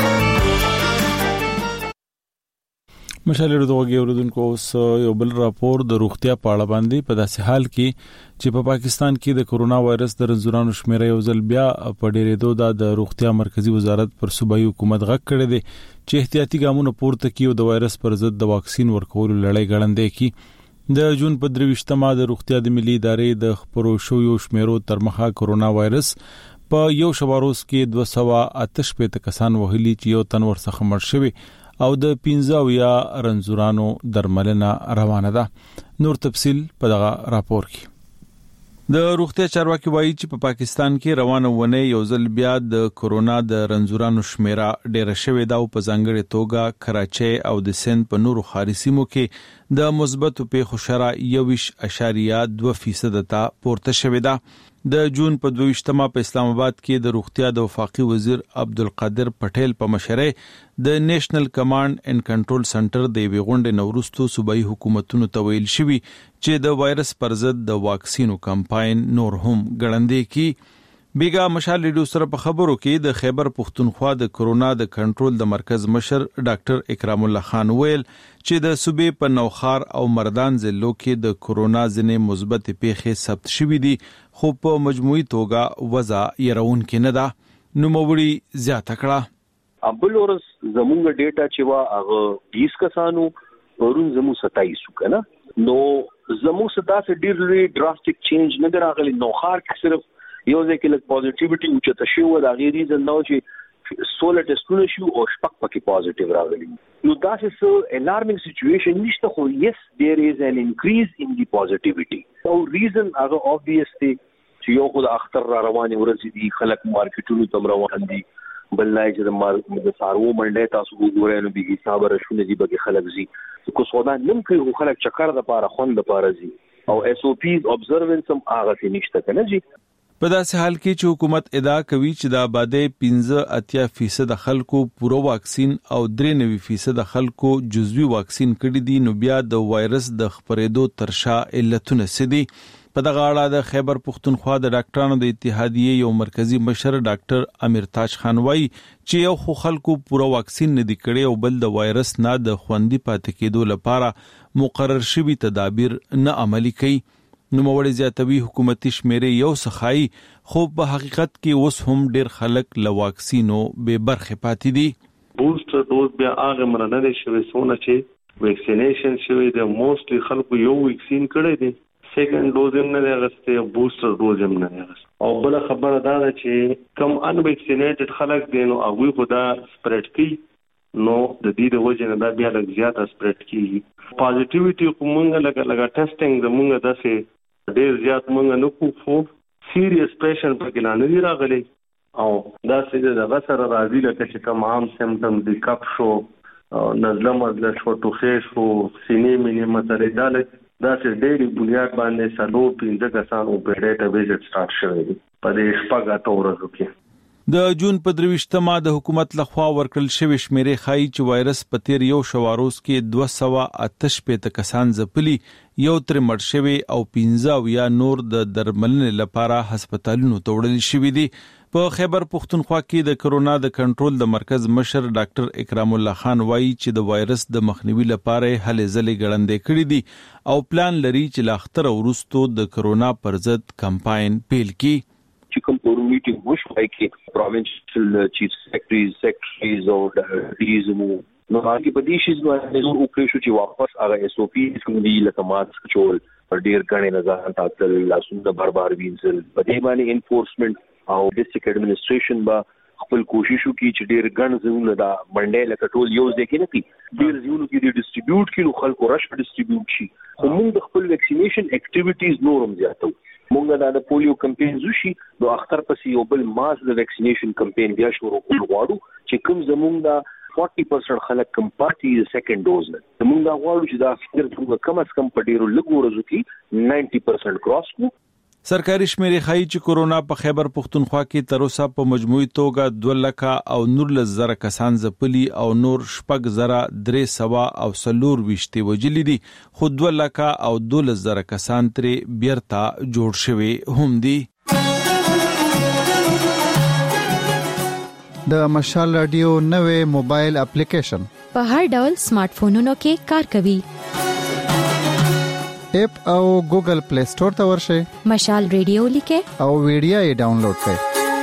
A: مشال ردوږي اوردونکو اوس یو بل راپور د روغتیا په اړه باندې په داسې حال کې چې په پاکستان کې د کورونا وایرس د رنځورانو شمیره یو ځل بیا په ډېرېدو د روغتیا مرکزی وزارت پر صوبایي حکومت غږ کړی دی چې احتیاطي ګامونه پورته کړي او د وایرس پر ضد د واکسین ورکولو لړۍ ګړندۍ کړي. د جون په درويشتمه د روغتیا د ملي ادارې د خبرو شویو شمیرو تر مخه کورونا وایرس په یو شواروس کې دوه سوه اته شپېته کسان وهلي چې یو تن ورڅخه مړ شوی او د پنځه یا رنځورانو درملنه روانه ده. نور تفصيل په دغه راپور کې. د روغتیا چارواکي وایي چې په پاکستان کې روانه ونه یو ځل بیا د کورونا د رنځورانو شمیره ډیره شوې ده او په ځانګړې توګه کراچۍ او د سند په نورو ښاري سیمو کې د مثبتو پیښو شرح یوویشت اعشاریه دوه فیصد ته پورته شوې ده. د جون په دویشتمه په اسلام آباد کې د روغتیا د وفاقي وزیر عبدالقادر پټیل په مشرۍ د نېشنل کمانډ اینڈ کنټرول سنټر د یوې غونډې نه وروسته صوبایي حکومتونو ته ویل شوي چې د وایرس پر ضد د واکسینو کمپاین نور هم ګړندې کړي. بیګا مشال ریډیو سره په خبرو کې د خیبر پښتونخوا د کورونا د کنټرول د مرکز مشر ډاکټر اکرام الله خان ویل چې د صوبې په نوخار او مردان ضلعو کې د کورونا ځینې مثبت پیښې ثبت شوې دي خو په مجموعي توګه وضع يرونکې نه ده. نوموړي زیاته کړه
R: ابل اورس زمونږ ډیټا چې وا هغه بیس کسانو پرون زمو ستایس کنه نو زمو ستاسو ډیر لوی ډراسټیک چینج نه راغلی. نوخار کې صرف یو ځکه لک پوزټیویټي او چې تشو د غیر ریزن نو چې سولر ټیسټونه شو او شپږ پکې پوزټیو راغلي. نو دا څه الارمینګ سچويشن نشته خو یس دیر از ان انکریز ان دی پوزټیویټي او ریزن هغه obvious دی چې یو خو د اختر را رواني ورځ دي خلک مارکیټونو تم روان دي بل لای چې د مارکیټ د سارو منډه تاسو وګورئ نو بيګي صاحب راشونه دي بګي خلک زی کو سودا نم کوي خلک چکر د پاره خوند د پاره زی او اس او پیز observance هم هغه نشته کنه جی.
A: په داسې حال کې چې حکومت ادعا کوي چې د آبادی پنځه اتیا فیصد خلکو پوره واکسین او درې نوي فیصد خلکو جزوي واکسین کړي دي نو بیا د وایرس د خپرېدو ترشا علتونه سدي. په دغه اړه د خیبر پښتونخوا د ډاکټرانو د اتحادیې یو مرکزی مشر ډاکټر امیر تاج خان وایي چې یو خو خلکو پوره واکسین نه دي کړي او بل د وایرس نه د خوندي پاتې کېدو لپاره مقرر شوي تدابیر نه عملي کوي. نوموړي زیاتوي حکومتي شمیرې یو سخای خو په حقیقت کې اوس هم ډیر خلک له واکسینو به برخه پاتې دي.
S: بوستر ډوز بیا هغه مرنه دي شوی سونه چې ویکسینیشن شوی د موستلی خلکو یو ویکسین کړی دي سیکنډ ډوز هم نه لغسته بوستر ډوز هم نه لغسته او بل خبره دا ده چې کم ان ویکسینیټډ خلک دي نو هغه خدا سپریډ کی نو د دې د وجه نه دا بیا لږ زیاته سپریډ کی. پوزټیویټي کومه لګا لګا ټیسټینګ د مونږ داسې ډیر زیات مونږ نه کوو سیریس پیشنټ پکې نه دی راغلی او دا څه د غسر راځي لکه چې کوم عام سیمټمز دي کپ شو نزله مزله شو ټوخې شو سینې مینې مسلې دالې دا چې ډېری بنیاد باندې سلو پنځه کسانو په ډیټا بیس سٹارټ شوی دی په دې شپږ اته ورځو کې.
A: د جون په درويشتمه د حکومت لخوا ورکړل شوی شمیرې ښایي چې وایرس په تیر یو شواروز کې دوه سوه اته شپېته کسان ځپلي یو تر مړ شوی او پنځه یا نور د درملنې لپاره هسپتالونو ته وړل شوی دي. په خیبر پښتونخوا کې د کورونا د کنټرول د مرکز مشر ډاکټر اکرام الله خان وایي چې د وایرس د مخنیوي لپاره هلې ځلې ګړندې کړې دي او پلان لري چې لا اختر وروسته د کورونا پر ضد کمپاین پیل کړي.
R: چې کوم پرون میټینګ وشوي کې پروینشل چیف سیکریټریز سیکریټریز او ډیزمو نو هغه په دې شي باندې نو وکړي شو چې واپس هغه اس او پی کوم دی لکه ماسک چول پر ډیر غنې نظر تاسو لاسونه بربر وینځل په دې باندې انفورسمنت او ډیسټریکټ اډمنستریشن با خپل کوشش وکړي چې ډیر غن زونه دا باندې لکه ټول یو ځکه نه کی ډیر زونه کې دی ډیسټریبیوټ کړي خلکو رش ډیسټریبیوټ شي خو موږ د خپل ویکسینیشن اکټیویټیز نورم زیاتو مونږ د پولیو کمپاین زوشي نو اختر پسې یو بل ماس د ویکسینیشن کمپاین بیا شروع کول غواړو چې کوم زمونږ د چالیس پرسنټ خلک کم پاتې سیکنډ ډوز نه زمونږ دا غواړو چې دا فکر څنګه کم از کم په ډیرو لږو ورځو کې نود پرسنټ کراس کو.
A: سرکاري شمیرې ښایي چې کورونا په خیبر پښتونخوا کې تر اوسه په مجموعي توګه دوه لکه او نولس زره کسان ځپلي او نور شپږ زره درې سوه او څلور ویشتې وژلي دي خو دوه لکه او دولس زره کسان ترې بیرته جوړ شوي هم دي.
G: د مشال رادیو نوې موبایل اپلیکیشن
B: په هر ډول سمارټ فونونو کې کار کوي.
G: اپ او ګوګل پلی سٹور ته ورشئ
B: مشال ریډیو لیکه
G: او ویډیو یې ډاونلوډ کړئ.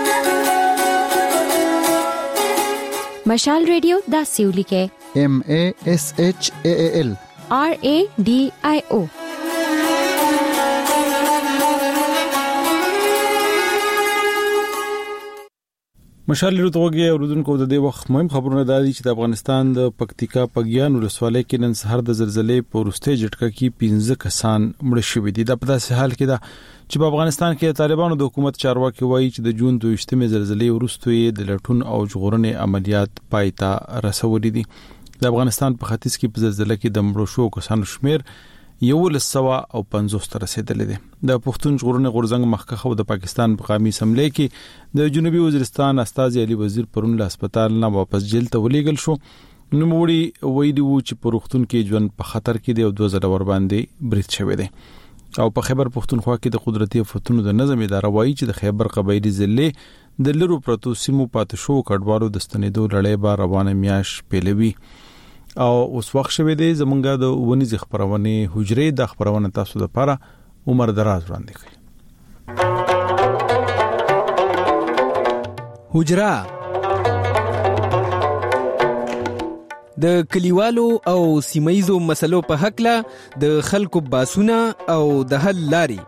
B: مشال ریډیو دا سیو لیکه
G: M A S H A A L
B: R A D I O.
A: مشال لرتوګي اوردونکو د دې وخت مهم خبرونه دادي چې د افغانستان د پکتیکا پګیان ولسوالۍ کې نن سهار د زلزلې په ورسته جټکه کې پنځه کسان مړ شوي دي. د په داسې حال کې ده چې په افغانستان کې طالبانو د حکومت چارواکي وایي چې د جون دوه ویشتمې زلزلې وروسته د لټون او ژغورنې عملیات پای ته رسولي دي. د افغانستان په ختیځ کې په زلزلې کې د مړو شو کسانو شمیر یو لسوا او پنځوس تر رسیدلې ده. د پښتون ژغورنې غورځنګ مخکخه د پاکستان په قومي اسمبلی کې د جنوبي وزیرستان استاذ علي وزیر پرون له هسپتال نه واپس جیل ته ولېږل شو. نو وړي وایي وو چې په روغتون کې ژوند په خطر کې دی او دوه ځله ور باندې برید شوی دی. او په خیبر پښتونخوا کې د قدرتي آفتونو د نظم اداره وایي چې د خیبر قبایلی ضلع د لرو پرتو سیمو پاتې شو کډوالو د ستنېدو لړۍ به روانه میاش پیلوي. او اوس وخت شوه دی زمونږه د ونیز خبرونه حجره د خبرونه تاسو لپاره عمر دراز وړاندې کړي.
T: حجره د کلیوالو او سیمایزو مسلو په حق له د خلکو باسونه او د حل لاري.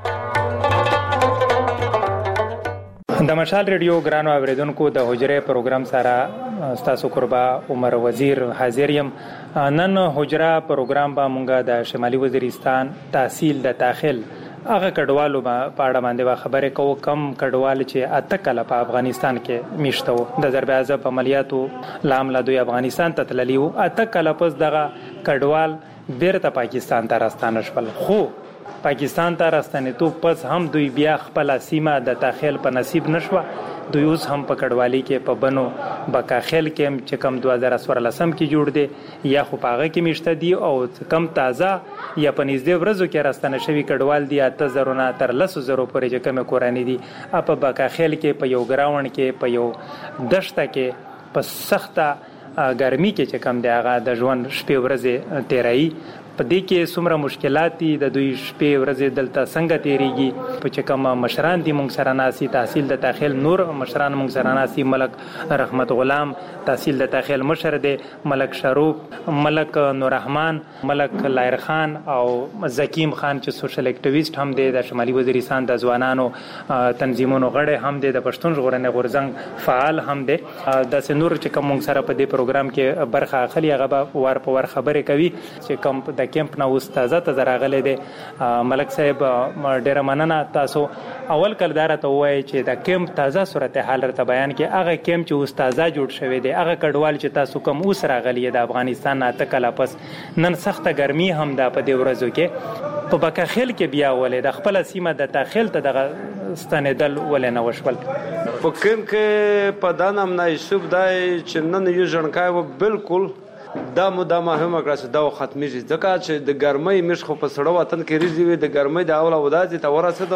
U: د مشال ریډیو ګرانو اوریدونکو د حجره پروګرام سره تاسو قربا عمر وزیر حاضر یم. نن حجره پروګرام به مونږه د شمالي وزیرستان تحصیل د داخل هغه کډوالو په اړه باندې خبرې کوو. کم کډوال چې اته کله په افغانستان کې میشته وو د ضرب عضب عملیاتو لامل دوی افغانستان ته تللی وو. اته کله پس دغه کډوال بیرته پاکستان ته راستانه شول. خو پاکستان ته راستنېدو پس هم دوی بیا خپل سیمه د داخل په نصیب نشوه. دوی اوس هم په کډوالي کې په بنو بکاخل کې چې کم دوه هزار څوارلسم کې جوړ دی یا خو پاغه کې میشته دی او کم تازه یا په نږدې ورځو کې راستنه شوی کډوال دی اته زره نه تر لسو زره پورې چې کم کورانی دی. په بکاخل کې په یو ګراوند کې په یو دشته کې په سخته ګرمي کې چې کم دی هغه د ژوند شپې ورځې تیرایي. په دې کې څومره مشکلات دي د دوی شپې ورځې دلته څنګه تیریږي. په چې کوم مشران دي مونږ سره ناسي تحصیل د داخل نور مشران مونږ سره ناسي. ملک رحمت غلام تحصیل د داخل مشر دی، ملک شروف، ملک نور رحمان، ملک لایر خان او زکیم خان چې سوشل اکټیویسټ هم دی د شمالي وزیرستان د ځوانانو تنظیمونو غړی هم دی، د پښتون ژغورنې غورځنګ فعال هم دی. د سنور چې کوم مونږ سره په دې پروګرام کې برخه اخلي هغه به ور په ور خبرې کوي چې کوم د کیمپ نو استاد ته راغلي دي. ملک صاحب ډیر مننه. تاسو اول کلدار ته وایي چې د کیمپ تازه صورتحال ته بیان کې هغه کیمپ چې استاد جوړ شوی دی هغه کډوال چې تاسو کوم اوس راغلي د افغانستان نه تکلا پس نن سخته ګرمي هم ده په دې ورځو کې په بکاخیل کې بیا ولې د خپل سیمه د داخل ته دغه ستنېدل ولې نه وشول.
V: په کوم کې په دانم نه یوسف دای چې نن یو ژوندکای و بالکل دا مو دا مهمه کړه چې دا ختمېږي ځکه چې د ګرمۍ مش خو په سړو وطن کې ریږي وي د ګرمۍ د اوله ودازي ته ورسېدو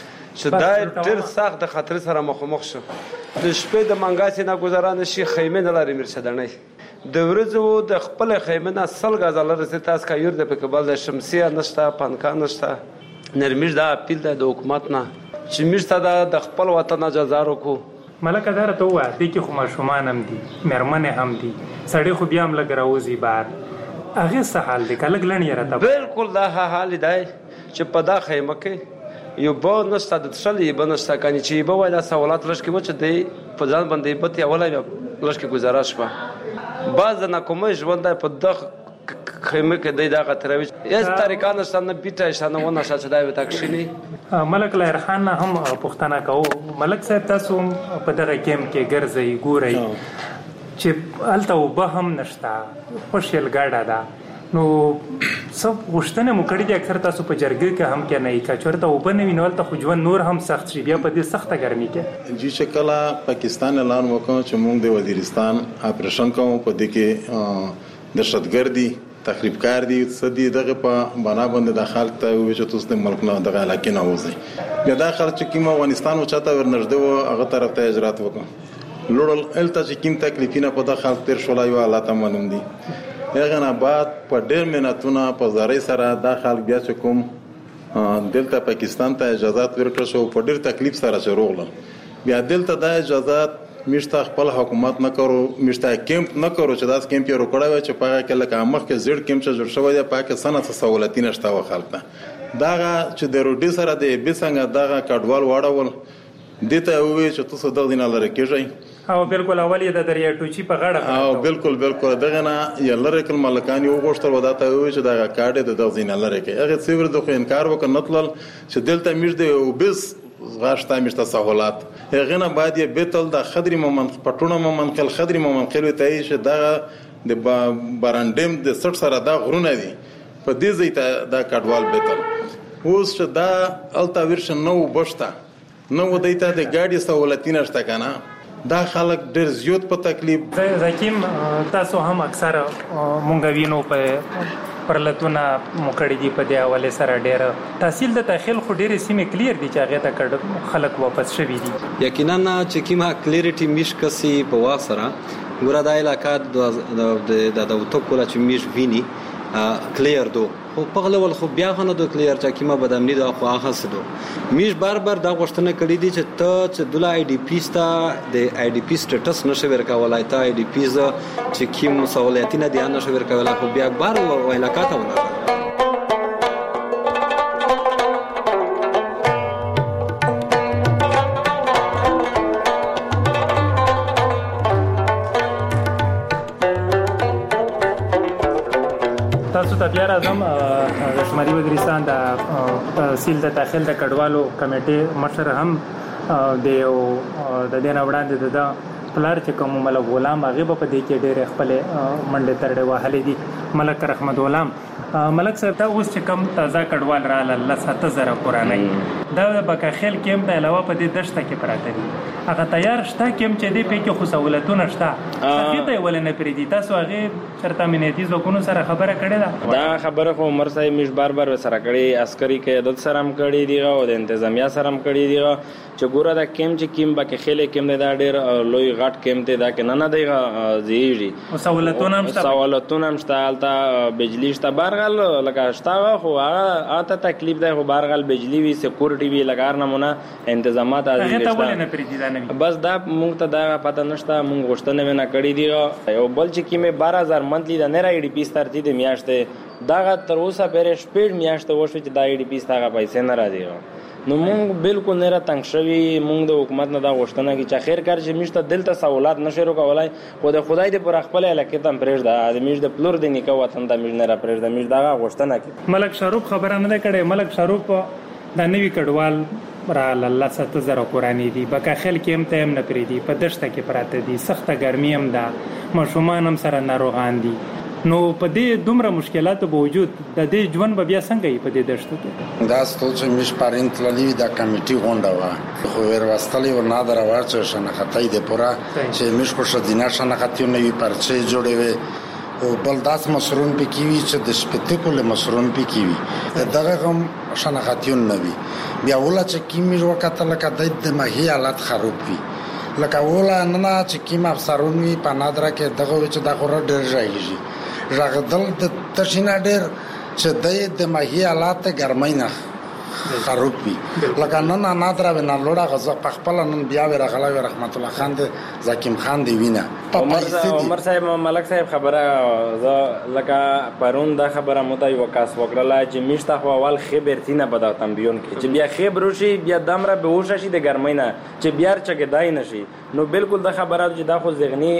V: چې دا ډېر سخت د خطر سره مخامخ شو. د شپې د منګاسې نه ګزارانه شي خیمه نه لري مرشدنۍ د ورځو د خپل خیمه نه سل غزه لري تاسو کا یور د پکبل د شمسیه نشته پنکا نشته نرمش دا اپیل د حکومت نه چې مرشد د خپل وطن اجازه ورکو.
U: ملک اداره ته وایي د کې خو ماشومان هم دي مېرمنې هم دي سړی خو بیا هم لږ راوځي بهر هغې څه حال دی که لږ لڼ یې راته
V: بالکل دا حال دی چې په دا خیمه کې یو به نشته د څښل یې به نشته کنې چې یې به وایي دا سوالات لږ کې و چې دی په ځان باندې یې بت یولی لږ کې ګزاره شوه. بعض د ناکامۍ ژوند دی په دغه خیمه کې دی دغه تروي هېڅ طریقه نشته نه پیټه شته نه ونه شته چې دا به تکشیني.
U: ملک لایر خان نه هم پوښتنه کوو. ملک صاحب تاسو په دغه کیمپ کې ګرځئ ګورئ چې هلته اوبه هم نشته خوشیل ګاډه ده نو څه غوښتنې مو کړې دي اکثر تاسو په جرګه کې هم کې نه یې که چېرته اوبه نه وي نو هلته خو ژوند نور هم سخت شي بیا په دې سخته ګرمي کې.
W: جی چې کله پاکستان اعلان وکړ چې موږ د وزیرستان اپریشن کوو په دې کې دهشتګردي تخریبکار دي څه دي دغه په بنا باندې د خلک ته وي چې تاسو د ملک نه دغه علاقې نه وځي بیا دا خلک چې کوم افغانستان او چاته ورنږدې و هغه طرف ته هجرت وکړ لوړل الته چې کوم تکلیفونه په د خلک تیر شولای و الله ته معلوم دي. هغه نه بعد په ډېر مهنتونه په زارۍ سره د خلک بیا چې کوم دلته پاکستان ته اجازه ورکړل شو په ډېر تکلیف سره چې روغله بیا دلته د اجازه میشته خپل حکومت نه کرو میشته کیمپ نه کرو چې داس کیمپ یې روکړای و چې پاره کې لکه مخ کې زیړ کیمپ چې جوړ شوی دی پاکستان څخه سہولتي نشته و خلک داغه چې د روډي سره د بیسنګ داغه کډوال واړول دته وی چې تاسو دغه دینه لره کېږئ
U: او بالکل اولی د دریا ټوچی په غاړه
W: او بالکل بالکل دغه نه یلره کل مالکان یو غوښتل وداته وي چې دغه کارت د دغزین لره کې هغه څیر د خو انکار وکړ نتلل چې دلته میش دی او بس غاشته میشته سہولات هغه نه بعد یې بیتل د خضری مومن پټونه مومن خل خضری مومن خل ته چې دغه د بارانډم د سټ سره دا غرونه دي په دې ځای ته دا کډوال بیتل اوس چې دا التا ورشن نو بشتا نو ودیته د ګاډي سہولتینه شته کنه دا خلک ډېر زیات په تکلیف
U: زکیم تاسو هم اکثر مونږ وینو په پرلتونه مکړی دی په دی حواله سره ډېر تحصیل د داخل خو ډېر سیمه کلیر دي چې هغه ته کډ خلک واپس شوي دي
C: یقینا چې کیمه کلیریټي میش کسي په واسره ګوره دا علاقات د د د تو کولا چې میش ویني کلیر دو خو په غلول خو بیا غنه دو کلیر چې کیمه بدامنی دا خو هغه سدو میش بار بار دا غوښتنه کړې دي چې ته چې د آی ډی پی ستا د آی ډی پی سټیټس نشو ورکولای ته آی ډی پی ز چې کیم سہولتونه دي نشو ورکولای خو بیا بار علاقات ولا
U: بیا راځم د شمالي وزیرستان د تحصیل د داخل د کډوالو کمیټې مشر هم د یو د دې نه وړاندې د پلار چې کوم ملک غلام هغه په دې کې ډېر خپل منډه ترډه وهلې دي ملک رحمت غلام ملک صاحب ته اوس چې کوم تازه کډوال را لاله ساته زره قرانای دا بکا خیل کېم د علاوه په دې دشته کې پراته دي هغه تیار شته کېم چې دې په کې خو سہولتونه شته هغه ته ولنه پریدي تاسو هغه چرته امنیتي ځواکونو سره خبره کړې ده
E: دا خبره خو عمر صاحب مش بار بار سره کړي عسکري قیادت سره هم کړي دي او د انتظامیه سره هم کړي دي چې ګوره دا کېم چې کېم بکا خیل کېم دا ډېر لوی غټ کېم ته دا کې نه نه دی زیږي
U: او سہولتونه هم شته
E: سہولتونه هم شته البته بجلی شته بارغل لکه شته خو هغه اته تکلیف ده خو بارغل بجلی وی سکیورټي وی لګار نمونه انتظامات
U: هغه ته ولنه پریدي دا نه
E: بس دا مونږ ته دا پته نشته مونږ غوښتنه ونه کړې دی یو بل چې کیمه بارہ ہزار منتلی د نه راډي پیس ترتیب میاشته دا تر اوسه پرې شپږ میاشته وشو چې دا راډي پیس تاغه پیسې نه راځي نو مونږ بالکل نه را تنگ شوی مونږ د حکومت نه دا غوښتنه کی چې خیر کار چې مشته دلته سہولات نشو کولای خو د خدای دې پر خپل علاقې ته پرېږ دا ادمیش د پلور د نیکه وطن د مش نه را پرېږ د مش دا غوښتنه کی
U: ملک شاروخ خبره نه کړي ملک شاروخ د نوی کډوال را الله ست زره قرآنی دی بکا خل کې هم ته هم نه پریدي په دشته کې پراته دي سخته ګرمي هم ده ماشومان هم سره ناروغان دي نو په دې دومره مشکلاتو باوجود د دې ژوند به بیا څنګه یې په دې دشتو کې
F: دا ستو چې مش پارین تللی دا کمیټي غونډه وا خو ور واستلې ور نه درواچ شنه خطای دې پورا چې مش کو شدینه شنه خطیو نه وی پرچې جوړې وي او بل داس مسرون په کیوي چې د شپته کوله مسرون په کیوي دغه هم شنه خطیون نه وی بیا ولا چې کیمې وکړه لکه د ماهي حالت خراب وي لکه ولا نه چې کیم افسرون وی په نادره کې دغه چې د غوړه ډېر ځایږي راغدل د تشینا ډېر چې د ماهي حالت ګرمای نه خراب وي لکه نه نه نادره و نه لوړه غزا په خپل نن بیا ور غلا رحمت الله خان د زکیم خان دی وینا
E: عمر عمر صاحب ملک صاحب خبره ز لکه پرون دا خبره متای وکاس وکړه چې میشته خو اول خبر تینه بدا تنبیون کې چې بیا خبر وشي بیا دمره به وشه شي د ګرمینه چې بیا چګدای نشي نو بالکل دا خبره چې دا خو زغنی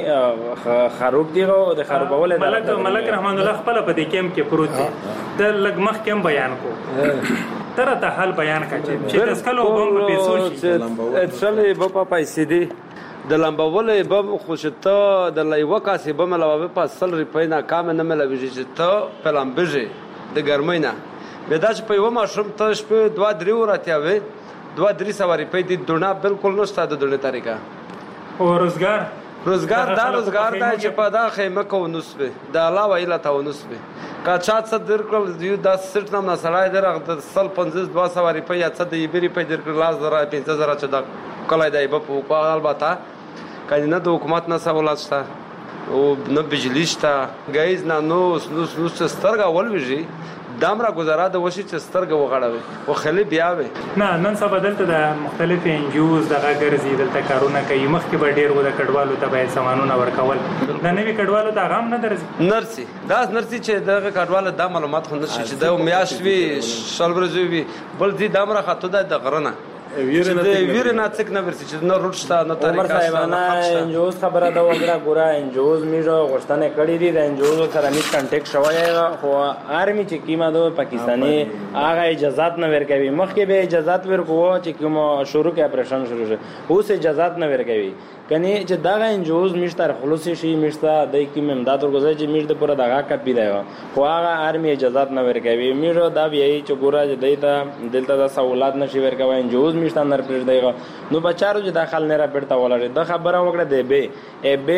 E: خراب دی او د خرابول
U: ملک ملک رحمان الله خپل په دې کېم کې پروت دی د لګمخ کېم بیان کو تر ته حل بیان کړي چې تاسو بم په پیسو شي
V: اټسلې په پیسې دي د لمبولې بم خوشته د لایو کاسي بم علاوه په اصل ریپای نه کام نه ملوي چې ته پلان بجې د ګرمینا به دا چې په یو ماشوم ته شپه دوا درې وراتیا وي دوا درې سواری په دې دونه بالکل نشته د دونه طریقه
U: او روزګار
V: روزګار دا روزګار دا چې په دا خیمه کو نسبه د علاوه ایله تا نسبه کا چات صد درکل یو د سټ نام نه سړای درغه د سل پنځه دوا سواری په یا څه د یبری په درکل لاس زرا پنځه زرا چې دا کله دای په په البته کله نه د حکومت نه سوالات شته او نه بجلی شته غایز نه نو نو نو سترګه ولوي دامره گزاره د وشي چې سترګه وغړوي او خلی بیا وي
U: نه نن څه بدلته د مختلف انجوز دغه ګرځي دلته کارونه کوي مخکې به ډیر و د کډوالو ته باید سامانونه ورکول د نوی کډوالو ته غام نه درځي
V: نرسي دا نرسي چې دغه کډوالو د معلومات خو نشي چې د میاشت وی شلورځي وی بل دي دامره خاطو د غرنه ویره نه تک نه ورسي چې نه روټ شته نه طریقه
E: عمر صاحب نه انجوز خبره دا وګړه ګورا انجوز میجو غشتنه کړی دي د انجوز سره می کانټیکټ شوی خو آرمی چې کیما دو پاکستانی هغه اجازهات نه ورکوي مخکې به اجازهات ورکوه چې کوم شروع کې اپریشن شروع شي اوس اجازهات نه ورکوي کني چې دا انجوز مشتر خلاص شي مشتا د کوم امداد ورغځي چې مشت پورا دغه کپی دی خو هغه آرمی اجازهات نه ورکوي میجو دا وی چې ګورا چې دایته دلته د سہولات نشي ورکوي انجوز مشت نر پر دی نو بچارو چې داخل نه را پړتا ولاړ د خبره وکړه دی به ای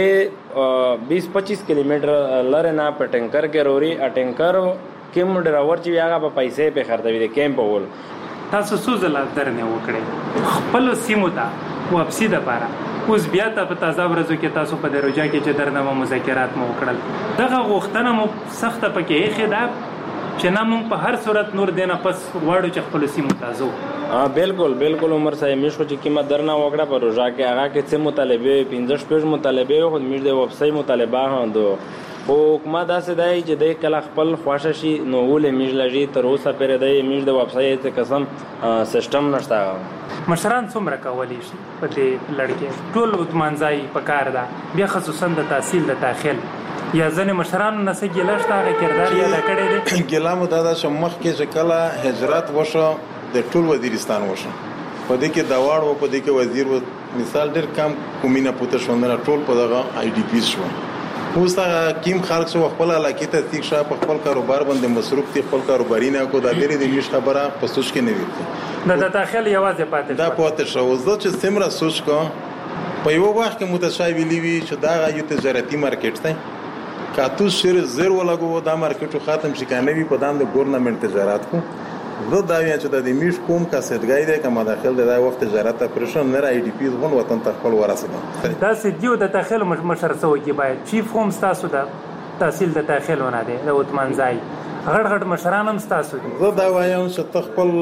E: به بیس پچیس کیلومتر لره نه په ټینکر کې روري ا ټینکر کوم ډرایور چې هغه په پیسې په خرڅوي د کیمپ ول
U: تاسو سوزلا درنه وکړي خپل سیمو ته واپسی د پاره اوس بیا ته په تازه ورځو کې تاسو په دروجا کې چې درنه مذاکرات مو وکړل دغه غوښتنه مو سخت پکې خداب چې نه مونږ په هر صورت نور دینه پس واړو چې خپل سیمو تازو
E: ها بالکل بالکل عمر صاحب مشو چې کیما درنه وکړه په روزا کې هغه کې څه مطالبه پنځه شپږ مطالبه خو میر د وبسای مطالبه هاندو خو حکومت داسې دی چې د کله خپل خواشه شي نو ولې میج لږی تر اوسه پرې دی میج د وبسای ته قسم سیستم نشته
U: مشران څومره کولی شي په دې لړکې ټول اتمانځای پکار ده بیا خصوصا د تحصیل د داخل یا ځنې مشرانو نه څه ګیله شته هغه کردار یې ادا کړی دی
W: ګیله مو دا ده چې مخکې چې کله هجرت وشو د ټول وزیرستان وشو په دې کې د واړو په دې کې وزیر و مثال ډېر کم کومینه پوته شوندره ټول په دغه آی ډی پی شو اوس هغه کیم خلک شو خپل علاقې ته تیک شاه په خپل کاروبار باندې مصروف دي خپل کاروباري نه کو د ډېرې د میش خبره په سوچ کې نه وي
U: د داخل یوازې پاتې
W: دا پاتې شو زه چې سمره سوچ کو په یو وخت کې متشابه وی چې دا یو تجارتي مارکیټ دی کاتو شیر زیر ولګو دا مارکیټو ختم شي کنه وی په دام د ګورنمنت تجارت کو زه دا ویم چې د میش کوم کسدګای دی کوم داخل د وخت تجارت اپریشن نه آی ډی پی ځون وطن ته خپل ورسېده
U: دا سدیو د داخل مشر سوي کې باید چیف هم تاسو د تحصیل د داخل ونه دی د وتمنځای غړ غړ مشران هم تاسو دي
W: زه دا وایم چې تخپل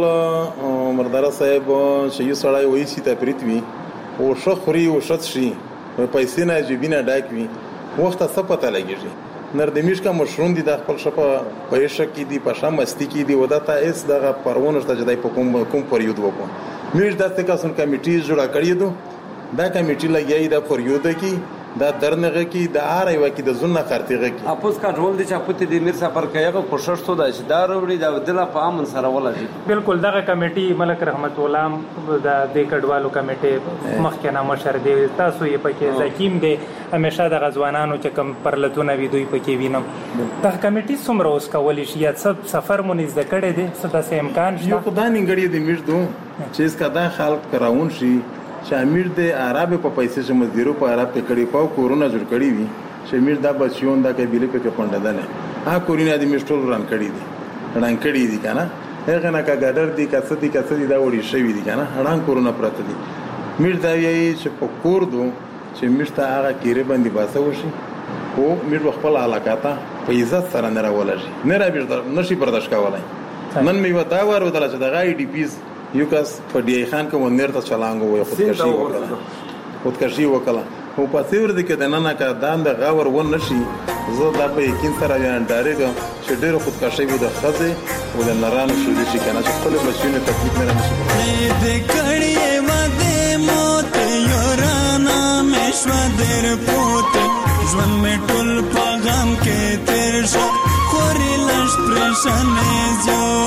W: مردار صاحب چې یو سړی وایي چې ته پریتوي او شخوري او شت شي پیسې نه جیبینه ډاک وي وخت څه پته لګیږي نر د میش کا مشرون دي د خپل شپه پېښه کې دي په شامستی کې دي وداته اس دغه پرونه ته جدای په کوم کوم پریود وکړو میش د تکاسن کمیټي جوړه کړی دو دا کمیټي لګیای د پریود کې دا درنغه کې د آر ایو کې د زونه خرتيغه کې
V: اپوس کا ډول دي چې پته د میر سفر کوي کوشش تو د اشدار وړي د دله په امن سره ولګي
U: بالکل دغه کمیټي ملک رحمت الله د دې کډوالو کمیټي مخکنه مشر دی تاسو یې پکې زکیم دی همیشه د غزوانانو چې کم پرلتونه وی دوی پکې وینم دا کمیټي څومره اوس کولی شي یا سفر مونږ زده کړی دی څه داسې امکان شته
W: یو خدای نګړي د میر دو چې اس کا دا خلق کراون شي چې امیر د عرب په پیسې چې مزدورو په عرب کې کړي پاو کورونا جوړ کړی وي چې امیر دا بچیون دا قبيله په کې پنددل ها کورینا د مشټول ران کړی دي ران کړی دي کنه هغه نه کا ګډر دي کڅ دي کڅ دي دا وړي شوی دي کنه هران کورونا پراته دي میر دا یې چې په کور دو چې مشته هغه کېره باندې باسه وشي او میر خپل علاقاته په عزت سره نه راولږي نه را بیر نشي برداشت کولای نن می ودا ور ودل چې د غای ډی پیز یو کس په ډی خان کوم نیر ته چلانګو وي خودکشي وکړه خودکشي وکړه او په تیر دي کې د نن کا دان د غاور ون نشي زه دا په یقین سره یان ډایرګ چې ډېر خودکشي وي د خزه او د نرانو شوري شي کنه چې خپل بچونه تکلیف نه راشي
D: دې کړي مده موت یورانا مشو در پوت ژوند مې ټول پیغام کې تیر شو خوري لښ پرشنې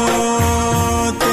D: زیات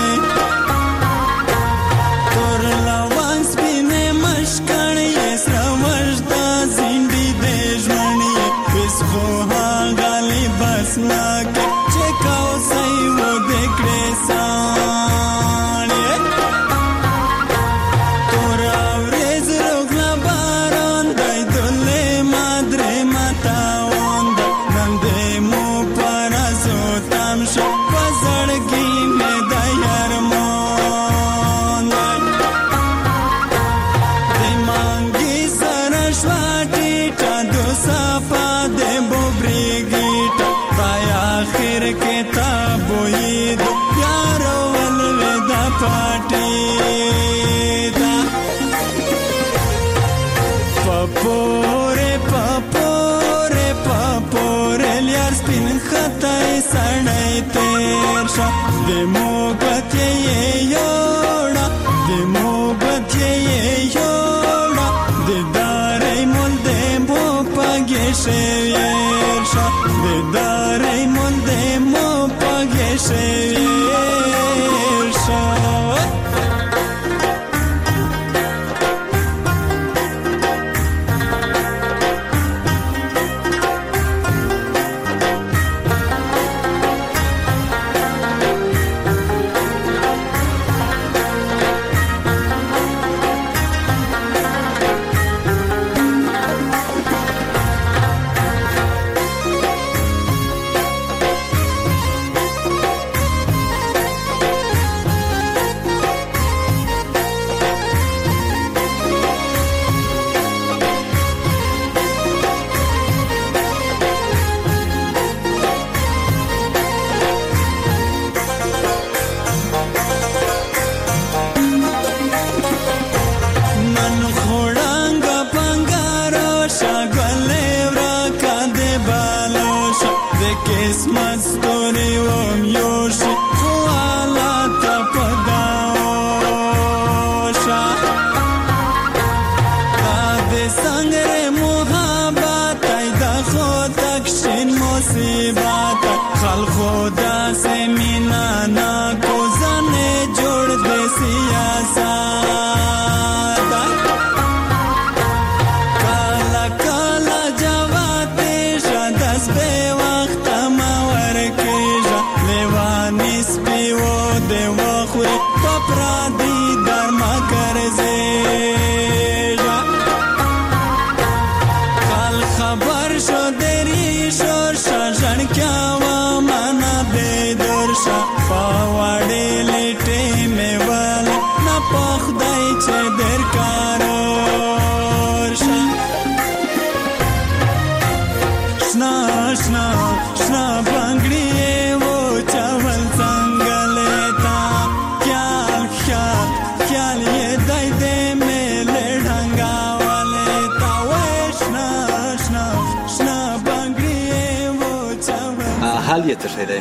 C: حال یې څه شی دی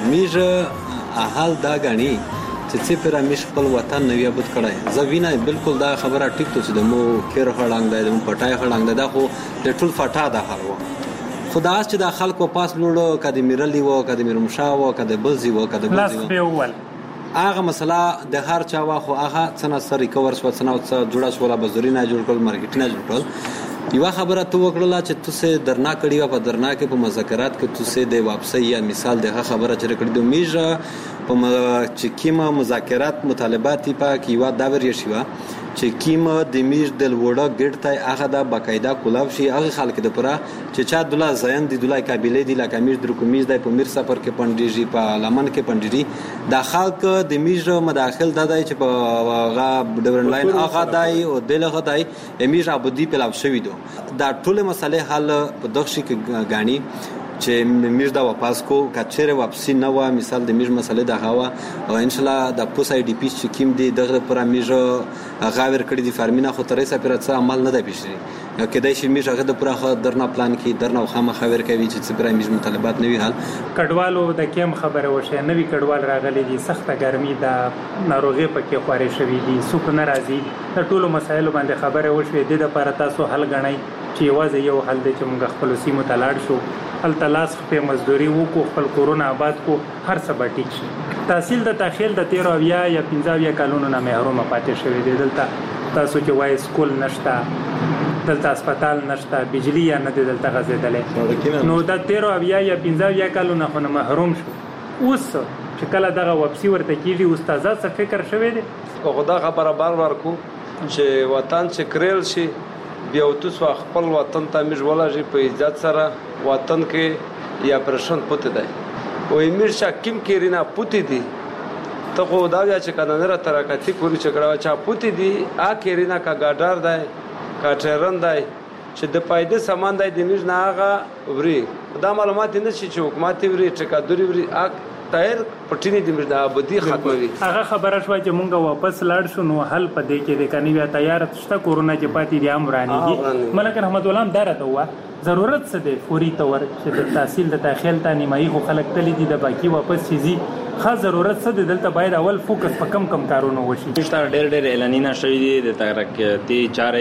C: میژه حال دا غني چې څه پر میش خپل وطن نو یابد کړای زه وینا بالکل دا خبره ټیک ته چې د مو کیر خړنګ دی د مو پټای خړنګ دی دا خو د ټول فټا ده هرو خدا چې د خلکو پاس لوړو کدي میرلی وو کدي میرمشا وو کدي بلزي وو کدي بلزي وو هغه مسله د هر چا واخو هغه څنګه سر ریکور شو څنګه څه جوړه شو لا بزوري نه جوړ کول مارکیټ نه جوړ کول یو خبره تو وکړه چې تاسو درنا کړی و په درنا کې په مذاکرات کې تاسو د واپسی یا مثال دغه خبره چې کړی د میژه په چې کیمه مذاکرات مطالبات په یو دا ور شي چې کیمه د میژ د وړه ګډتای هغه د باقاعده کولاو شي هغه خلک د پره چې چا د الله زین د دلای قابلیت دی لکه میژ د کومیز د په میر سفر کې پندېږي په لمن کې پندېږي د خلک د میژ مداخل دادای چې په هغه ډورن لاین هغه دای او دلغه دای میژ ابدي په لاو شوی دو دا ټول مسلې حل په دغشي کې غاڼي چې میژ دا واپس کو کچره واپسی نه و مثال د میژ مسلې دا هوا او ان شاء الله د پوس ای ډی پی چې کیم دی دغه پر میژ غاور کړی دی فارمینا خو ترې سپیرڅ عمل نه دی پېښري کله چې میژ هغه د پرخه درنا پلان کې درنا خامه خبر کوي چې څه پر میژ مطالبات نه وی حل
U: کډوالو د کیم خبره وشه نوې کډوال راغلي دي سخته ګرمي د ناروغي پکې خوارې شوې دي سوق ناراضي د ټولو مسایلو باندې خبره وشوې د لپاره تاسو حل غنئ چې واځي یو حل دی چې موږ خپل سیمو تلاړ شو ال تلاس په مزدوري وکړو خپل کورونه آباد کو هر څه به ټیک شي تحصیل د تخیل د تیرو بیا یا پنځه کالونو نه محروم پاتې شوی دی دلته تاسو چې وای سکول نشته دلته هسپتال نشته بجلی یا نه دلته غځیدلې نو د تیرو بیا یا پنځه کالونو نه محروم شو اوس چې کله دغه واپسی ورته کیږي استادات څه فکر شوی دی
V: خدا خبره بار بار کو چې وطن چې کریل شي بیا وتو خپل وطن ته مش ولږي په عزت سره وطن کې یا پرشن پته دی او امیر شکیم کې رینا پته دی ته خو دا چې کنه نه ترکتی کولی چې کړه چا پته دی ا کې رینا کا ګاډر دی کا ټرن دی چې د پایده سامان دی د مش نه هغه وري دا معلومات نه شي چې حکومت وري ټکادوري وري ا تایر پټینی د مش د ابدي ختموي
U: هغه خبره شوه چې مونږ واپس لاړ شو نو حل پدې کې د کني بیا تیار شته کورونا چې پاتې دي امرانی دي ملک رحمت الله دارته وا ضرورت څه دی فوري تور چې د تحصیل د تاخیل ته نیمایي خو خلک تللی دي د باقي واپس شي خاص ضرورت څه دی دلته باید اول فوکس په کم کم کارونه وشي
E: چې ډېر ډېر اعلانونه شوي دي د ترقتی چارې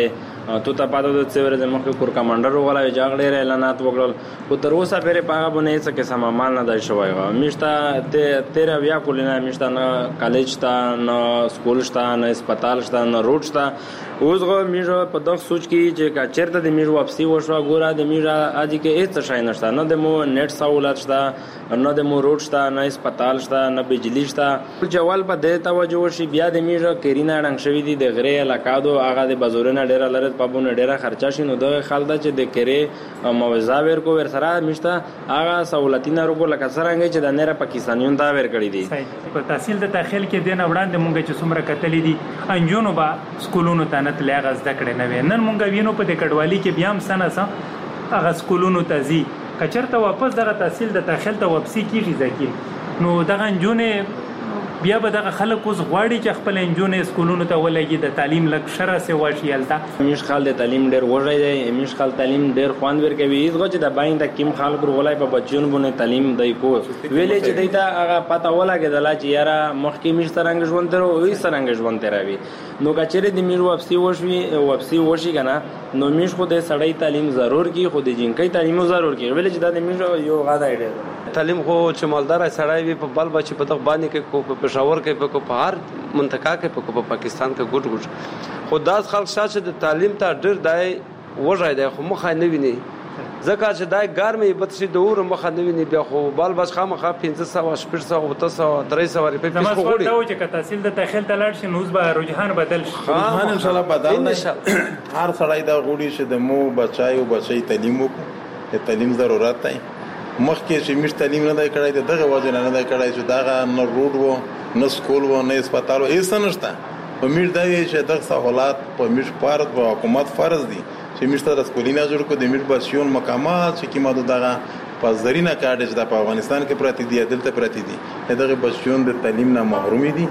E: تو ته پاتو د څور د مخ کور کمانډر وغلا جاغړې اعلانات وکړل او تر اوسه پرې پاغه بونه څه کې سم عمل نه دی شوی غو مشتا ته تیرا بیا کولینه مشتا نه کالج تا نه سکول شتا نه هسپتال شتا نه روډ شتا اوس غو میرو په دغه سوچ کې چې کا چیرته د میرو واپسی وشو ګوره د میرا اځي کې هیڅ شای نشته نه د مو نت سہولت شته نه د مو روډ شته نه هسپتال شته نه بجلی شته جوال په دې توجه شي بیا د میرو کرینا رنګ شوی دي د غری علاقه دو هغه د بازورونه ډیره لري په بونه ډیره خرچه شي نو د خالدا چې د کری موزا ور کو ور سره مشته هغه سہولتینه روکو لکه څنګه چې د نړۍ پاکستانیون دا ور کړی دي
U: په تحصیل د داخل کې دینه وړاندې مونږ چې څومره کتلې دي انجونو با سکولونو ته نت لغز دکړې نه وي نن مونږ وینو په دې کډوالي کې بیا هم سنه سم هغه سکولونو ته زی کچرته واپس دغه تحصیل د داخل ته واپسی کیږي ځکه نو دغه انجونې بیا به دغه خلک اوس غواړي چې خپل انجونې سکولونو ته ولګي د تعلیم لک شره سه واشي الته
E: میش خال د تعلیم ډیر وړای دی میش خال تعلیم ډیر خوان ور کوي هیڅ چې د باین د کیم خال ګر ولای په بچون باندې تعلیم دای کو ویلې چې دیتا هغه پتا ولاګه د لا چې یاره مخکې میش ترنګ ژوند تر او یې سرنګ ژوند تراوي نو کچره د میرو واپسی وشوي واپسی وشي کنه نو میش خو د سړی تعلیم ضرور کی خو د جنکې تعلیم ضرور کی ویلې چې د میش یو غاده ایډه
V: تعلیم خو چې مالدار سړی وي په بل بچي په دغه باندې کې کو په پېښور کې په کو په هر منطقه کې په پاکستان کې ګډ ګډ خو داس خلک شاته د تعلیم ته ډېر دای وژای دی خو مخه نه ویني ځکه چې دای ګرمې بتشي د اور مخه نه ویني بیا خو بال بس خامخه پنځه سوه شپږ سوه اوته سوه درې سوه روپۍ پیسې خو
U: غوړي دا و چې تحصیل د داخل ته لاړ شي نو به رجحان بدل شي
W: رجحان ان شاء الله بدل نه هر سړی دا غوړي چې د مو بچای او بچي تعلیم وکړي تعلیم ضرورت دی مخکې چې مش تعلیم نه دی کړای دغه وجه نه دی کړای چې داغه نه روډ وو نه سکول وو نه هسپتال وو هیڅ نشته په مش دا وی چې دغه سہولت په مش فرض په حکومت فرض دي چې مش ته سکولینه جوړ کو د مش بسیون مقامات چې کیمه دغه په زرینه کارت چې د افغانستان کې پراتی دي دلته پراتی دي دغه بسیون د تعلیم نه محروم دي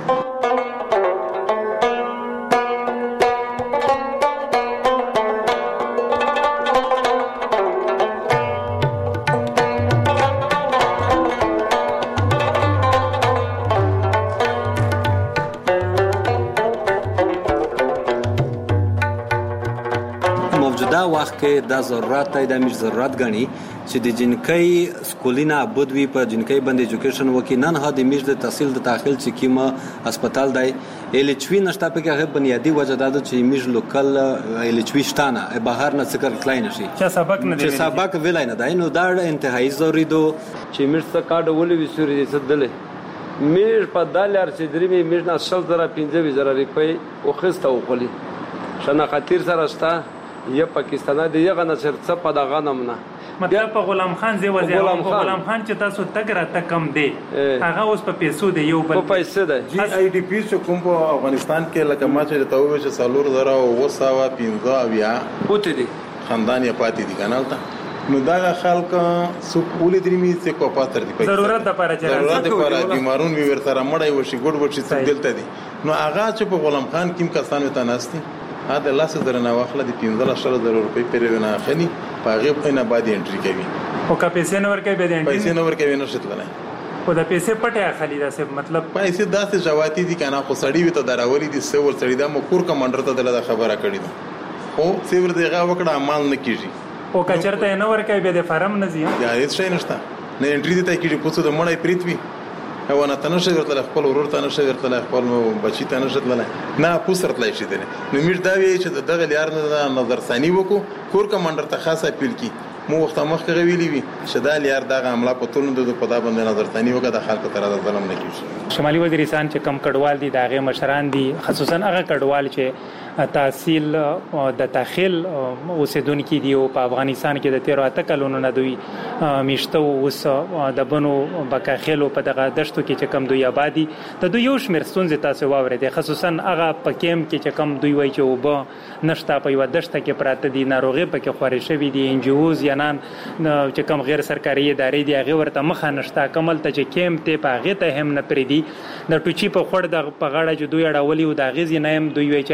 C: وخت کې دا ضرورت دی د مش ضرورت غني چې د جنکۍ سکولینا ابودوی په جنکۍ باندې ایجوکیشن وکي نن ها د مش د تحصیل د داخل چې کیمه هسپتال دی الچوی نشته په کې هغه بنیادی وجداد چې مش لوکل الچوی شتانه بهر نه څکر کلاین شي
U: چې سبق نه دی
C: چې سبق ویلای نه دی نو دا انتهایی ضروری دو
V: چې مش څه کارډ ولې وسوري دي سدلې مش په دالر چې درې مش نه شل زره پنځه زره روپۍ او خسته وخلی شنه خطر سره شته یا پاکستان دی یغه نشر څه په دغه نمونه
U: مطلب په غلام خان زی وزیر غلام خان چې تاسو تګ را تکم دی هغه اوس په پیسو دی یو بل
V: په پیسې دی
W: جی آی ډی پی چې کوم په افغانستان کې لکه ما چې ته وې چې سالور زرا او وساوا پینځه بیا
V: پوتې دي
W: خاندان یې پاتې دي کنالته نو دا خلک سکول درې می څه کو پاتر دي
U: ضرورت د پاره چې
W: ضرورت لپاره بیمارون وی ورته مړای وشي ګډ وډ شي دلته دي نو هغه چې په غلام خان کیم کسان وته ناشتي ا د لاس درنه واخله د پنځه لسل زره روپۍ پیرونه اخلي په هغه په نه باندې انټری کوي
U: او کا پیسې نور کوي به د انټری
W: پیسې نور کوي نو شتلنه
U: او د پیسې پټه اخلي دا څه مطلب
W: پیسې داسې جواتی دي کنه خو سړی وي ته دراولي دي سور سړی دا مکور کمانډر ته دله خبره کړی ده او سیور دغه وکړه عمل نه کیږي
U: او کچرته نور کوي به د فارم نه زی
W: یا هیڅ شي نشته نه انټری دي ته کیږي پوسو د مړی پریتوي او نه تنه شي ورته خپل ورور ته نشه ورته خپل بچی ته نشه تلله نه پوسرت لای شي دي نو میر دا وی چې دغه لیار نه نظر ثاني وکړو کور کمانډر ته خاصه اپیل کی مو وخت مخکې ویلی وی چې دا لیار دغه عمله په تون د په دا باندې نظر ثاني وکړه د خلکو تر ظلم نه کیږي
U: شمالي وزیرستان چې کم کډوال دي داغه مشران دي خصوصا هغه کډوال چې تحصیل د داخل اوسیدونکو دي او په افغانستان کې د تیر اته کلونو نه دوی میشته اوس د بنو بکاخلو په دغه دشتو کې چې کم دوی آبادی ته دوی یو شمیر ستونزې تاسو واورید خصوصا هغه په کیم کې چې کم دوی وای چې وب نشته په یو دشته کې پراته دي ناروغي پکې خوري شوی دي ان جی اوز یا نن چې کم غیر سرکاري ادارې دي هغه ورته مخه نشته کمل ته چې کیم ته په هغه ته هم نه پریدي د ټوچی په خړ د په غاړه چې دوی اړولي او د غیزي نیم دوی وای چې را پاسه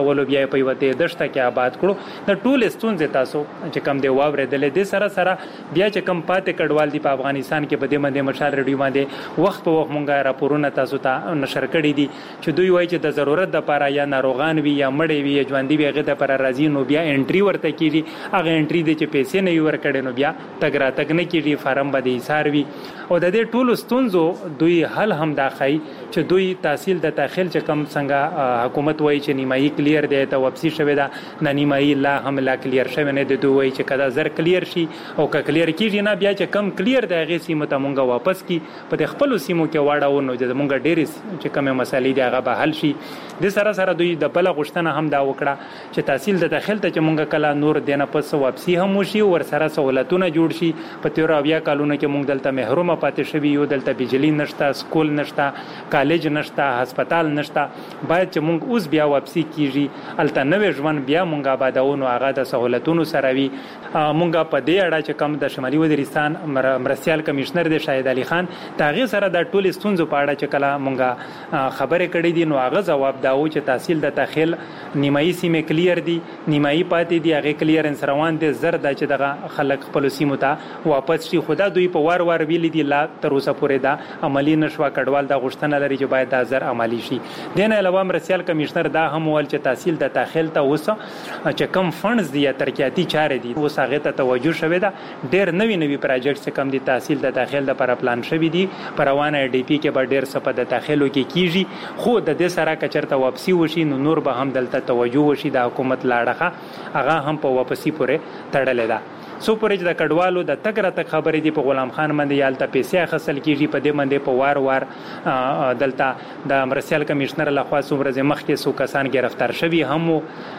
U: غورځولو بیا په وته دشته کې آباد کړو د ټول ستونزې تاسو چې کم دی واورېدلې د سره سره بیا چې کم پاتې کډوال دی په افغانستان کې بده منده مشال ریډیو باندې وخت په وخت مونږه راپورونه تاسو ته نشر کړي دي چې دوی وایي چې د ضرورت د لپاره یا ناروغان وي یا مړ وي یا ژوند وي هغه د لپاره راځي نو بیا انټری ورته کیږي هغه انټری د چې پیسې نه ور کړي نو بیا تګ را تګ نه کیږي فارم باندې ایثار وي او د دې ټولو ستونزو دوی حل هم داخای چې دوی تحصیل د داخل چې کم څنګه حکومت وایي چې نیمایي کلیر دی ته واپسی شوی دا نه نیمایي لا هم لا کلیر شوی نه دی دوی وایي چې کدا زر کلیر شي او ک کلیر کیږي نه بیا چې کم کلیر دی هغه سیمه ته مونږه واپس کی په خپل سیمو کې واړو نو د مونږه ډېر چې کومه مسالې دی هغه به حل شي د سره سره دوی د بل غشتنه هم دا وکړه چې تحصیل د داخل ته چې مونږه کلا نور دینه پس واپسی هم وشي ور سره سہولتونه جوړ شي په تیر اویا کالونو کې مونږ دلته محروم پاتې شوی یو دلته بجلی نشته سکول نشته کالج نشته هسپتال نشته باید چې مونږ اوس بیا واپسی کیږي الته نوې ژوند بیا مونږه آبادونو هغه د سہولتونو سره وي مونږه په دې اړه چې کم د شمالي وزیرستان مرستيال کمشنر دی شاهد علي خان تاغه سره د ټول ستونزو په اړه چې کله مونږه خبرې کړې دي نو هغه جواب داو چې تحصیل د داخل نیمایي سیمه کلیر دي نیمایي پاتې دي هغه کلیرنس روان دي زر د چې دغه خلک خپل سیمو ته واپس شي خدا دوی په وار وار ویل دي لا تر اوسه پورې دا عملی نشوا کډوال د غشتنه لري چې باید د زر عملی شي دین علاوه مرستيال کمشنر دا هم ول چې تحصیل د داخل ته اوسه چې کم فندز دي ترقیاتی چارې دي اوس هغه ته توجه شوه دا ډېر نوي نوي پروجیکټ کم دي تحصیل د داخل د لپاره پلان شوی دي پروانه ډي پی کې به ډېر سپه د داخلو کې کیږي خو د دې سره کچرته واپسی وشي نو نور به هم دلته توجه وشي د حکومت لاړه هغه هم په واپسی پورې تړلې ده سو پرې د کډوالو د تګ را تک خبرې دی په غلام خان باندې یالته پیسې خسل کیږي په دې باندې په وار وار دلته د مرستيال کمشنر لخوا څومره مخ کې سو کسان گرفتار شوي هم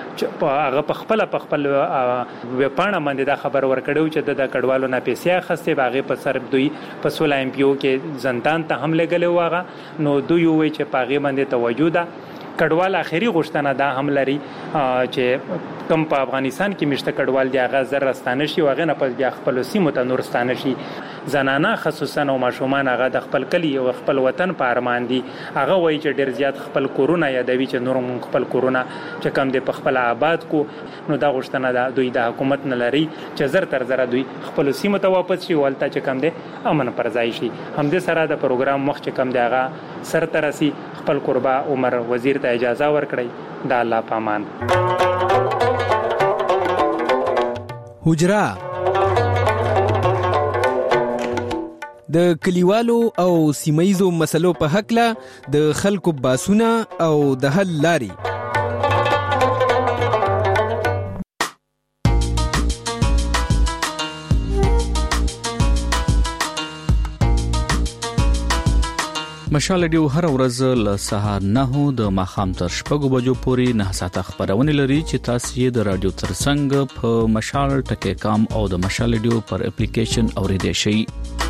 U: هغه په خپل په خپل وپاڼه باندې دا خبر ورکړو چې د کډوالو نه پیسې خسته باغې په سر دوی په سولا ایم پی او کې زندان ته حمله غلې واغه نو دوی وی چې پاغې باندې توجه ده کډوال اخیری غشتنه دا هم لري چې کم په افغانستان کې مشته کډوال دی هغه زر رستانه شي واغه نه پس بیا خپل سیمه ته نور ستانه شي زنانه خصوصا او ماشومان هغه د خپل کلی او خپل وطن په ارمان دي هغه وایي چې ډیر زیات خپل کورونا یادوي چې نور خپل کورونا چې کم دی په خپل آباد کو نو دا غشتنه دا دوی د حکومت نه لري چې زر تر زر دوی خپل سیمه ته واپس شي ولته چې کم دی امن پرځای شي هم دې سره د پروګرام مخ چې کم دی هغه سر ترسي خپل قربا عمر وزیر ته اجازه ورکړي دا الله پامان
T: حجرا د کلیوالو او سیمایزو مسلو په حق له د خلکو باسونه او د حل لاري
H: مشال ډیو هر ورځ له سهار نه د ماخام تر شپږو بجو پورې نه ساعته خبرونه لري چې تاسو یې د رادیو ترڅنګ په مشال ټکی کام او د مشال ډیو پر اپلیکیشن اوریدئ شئ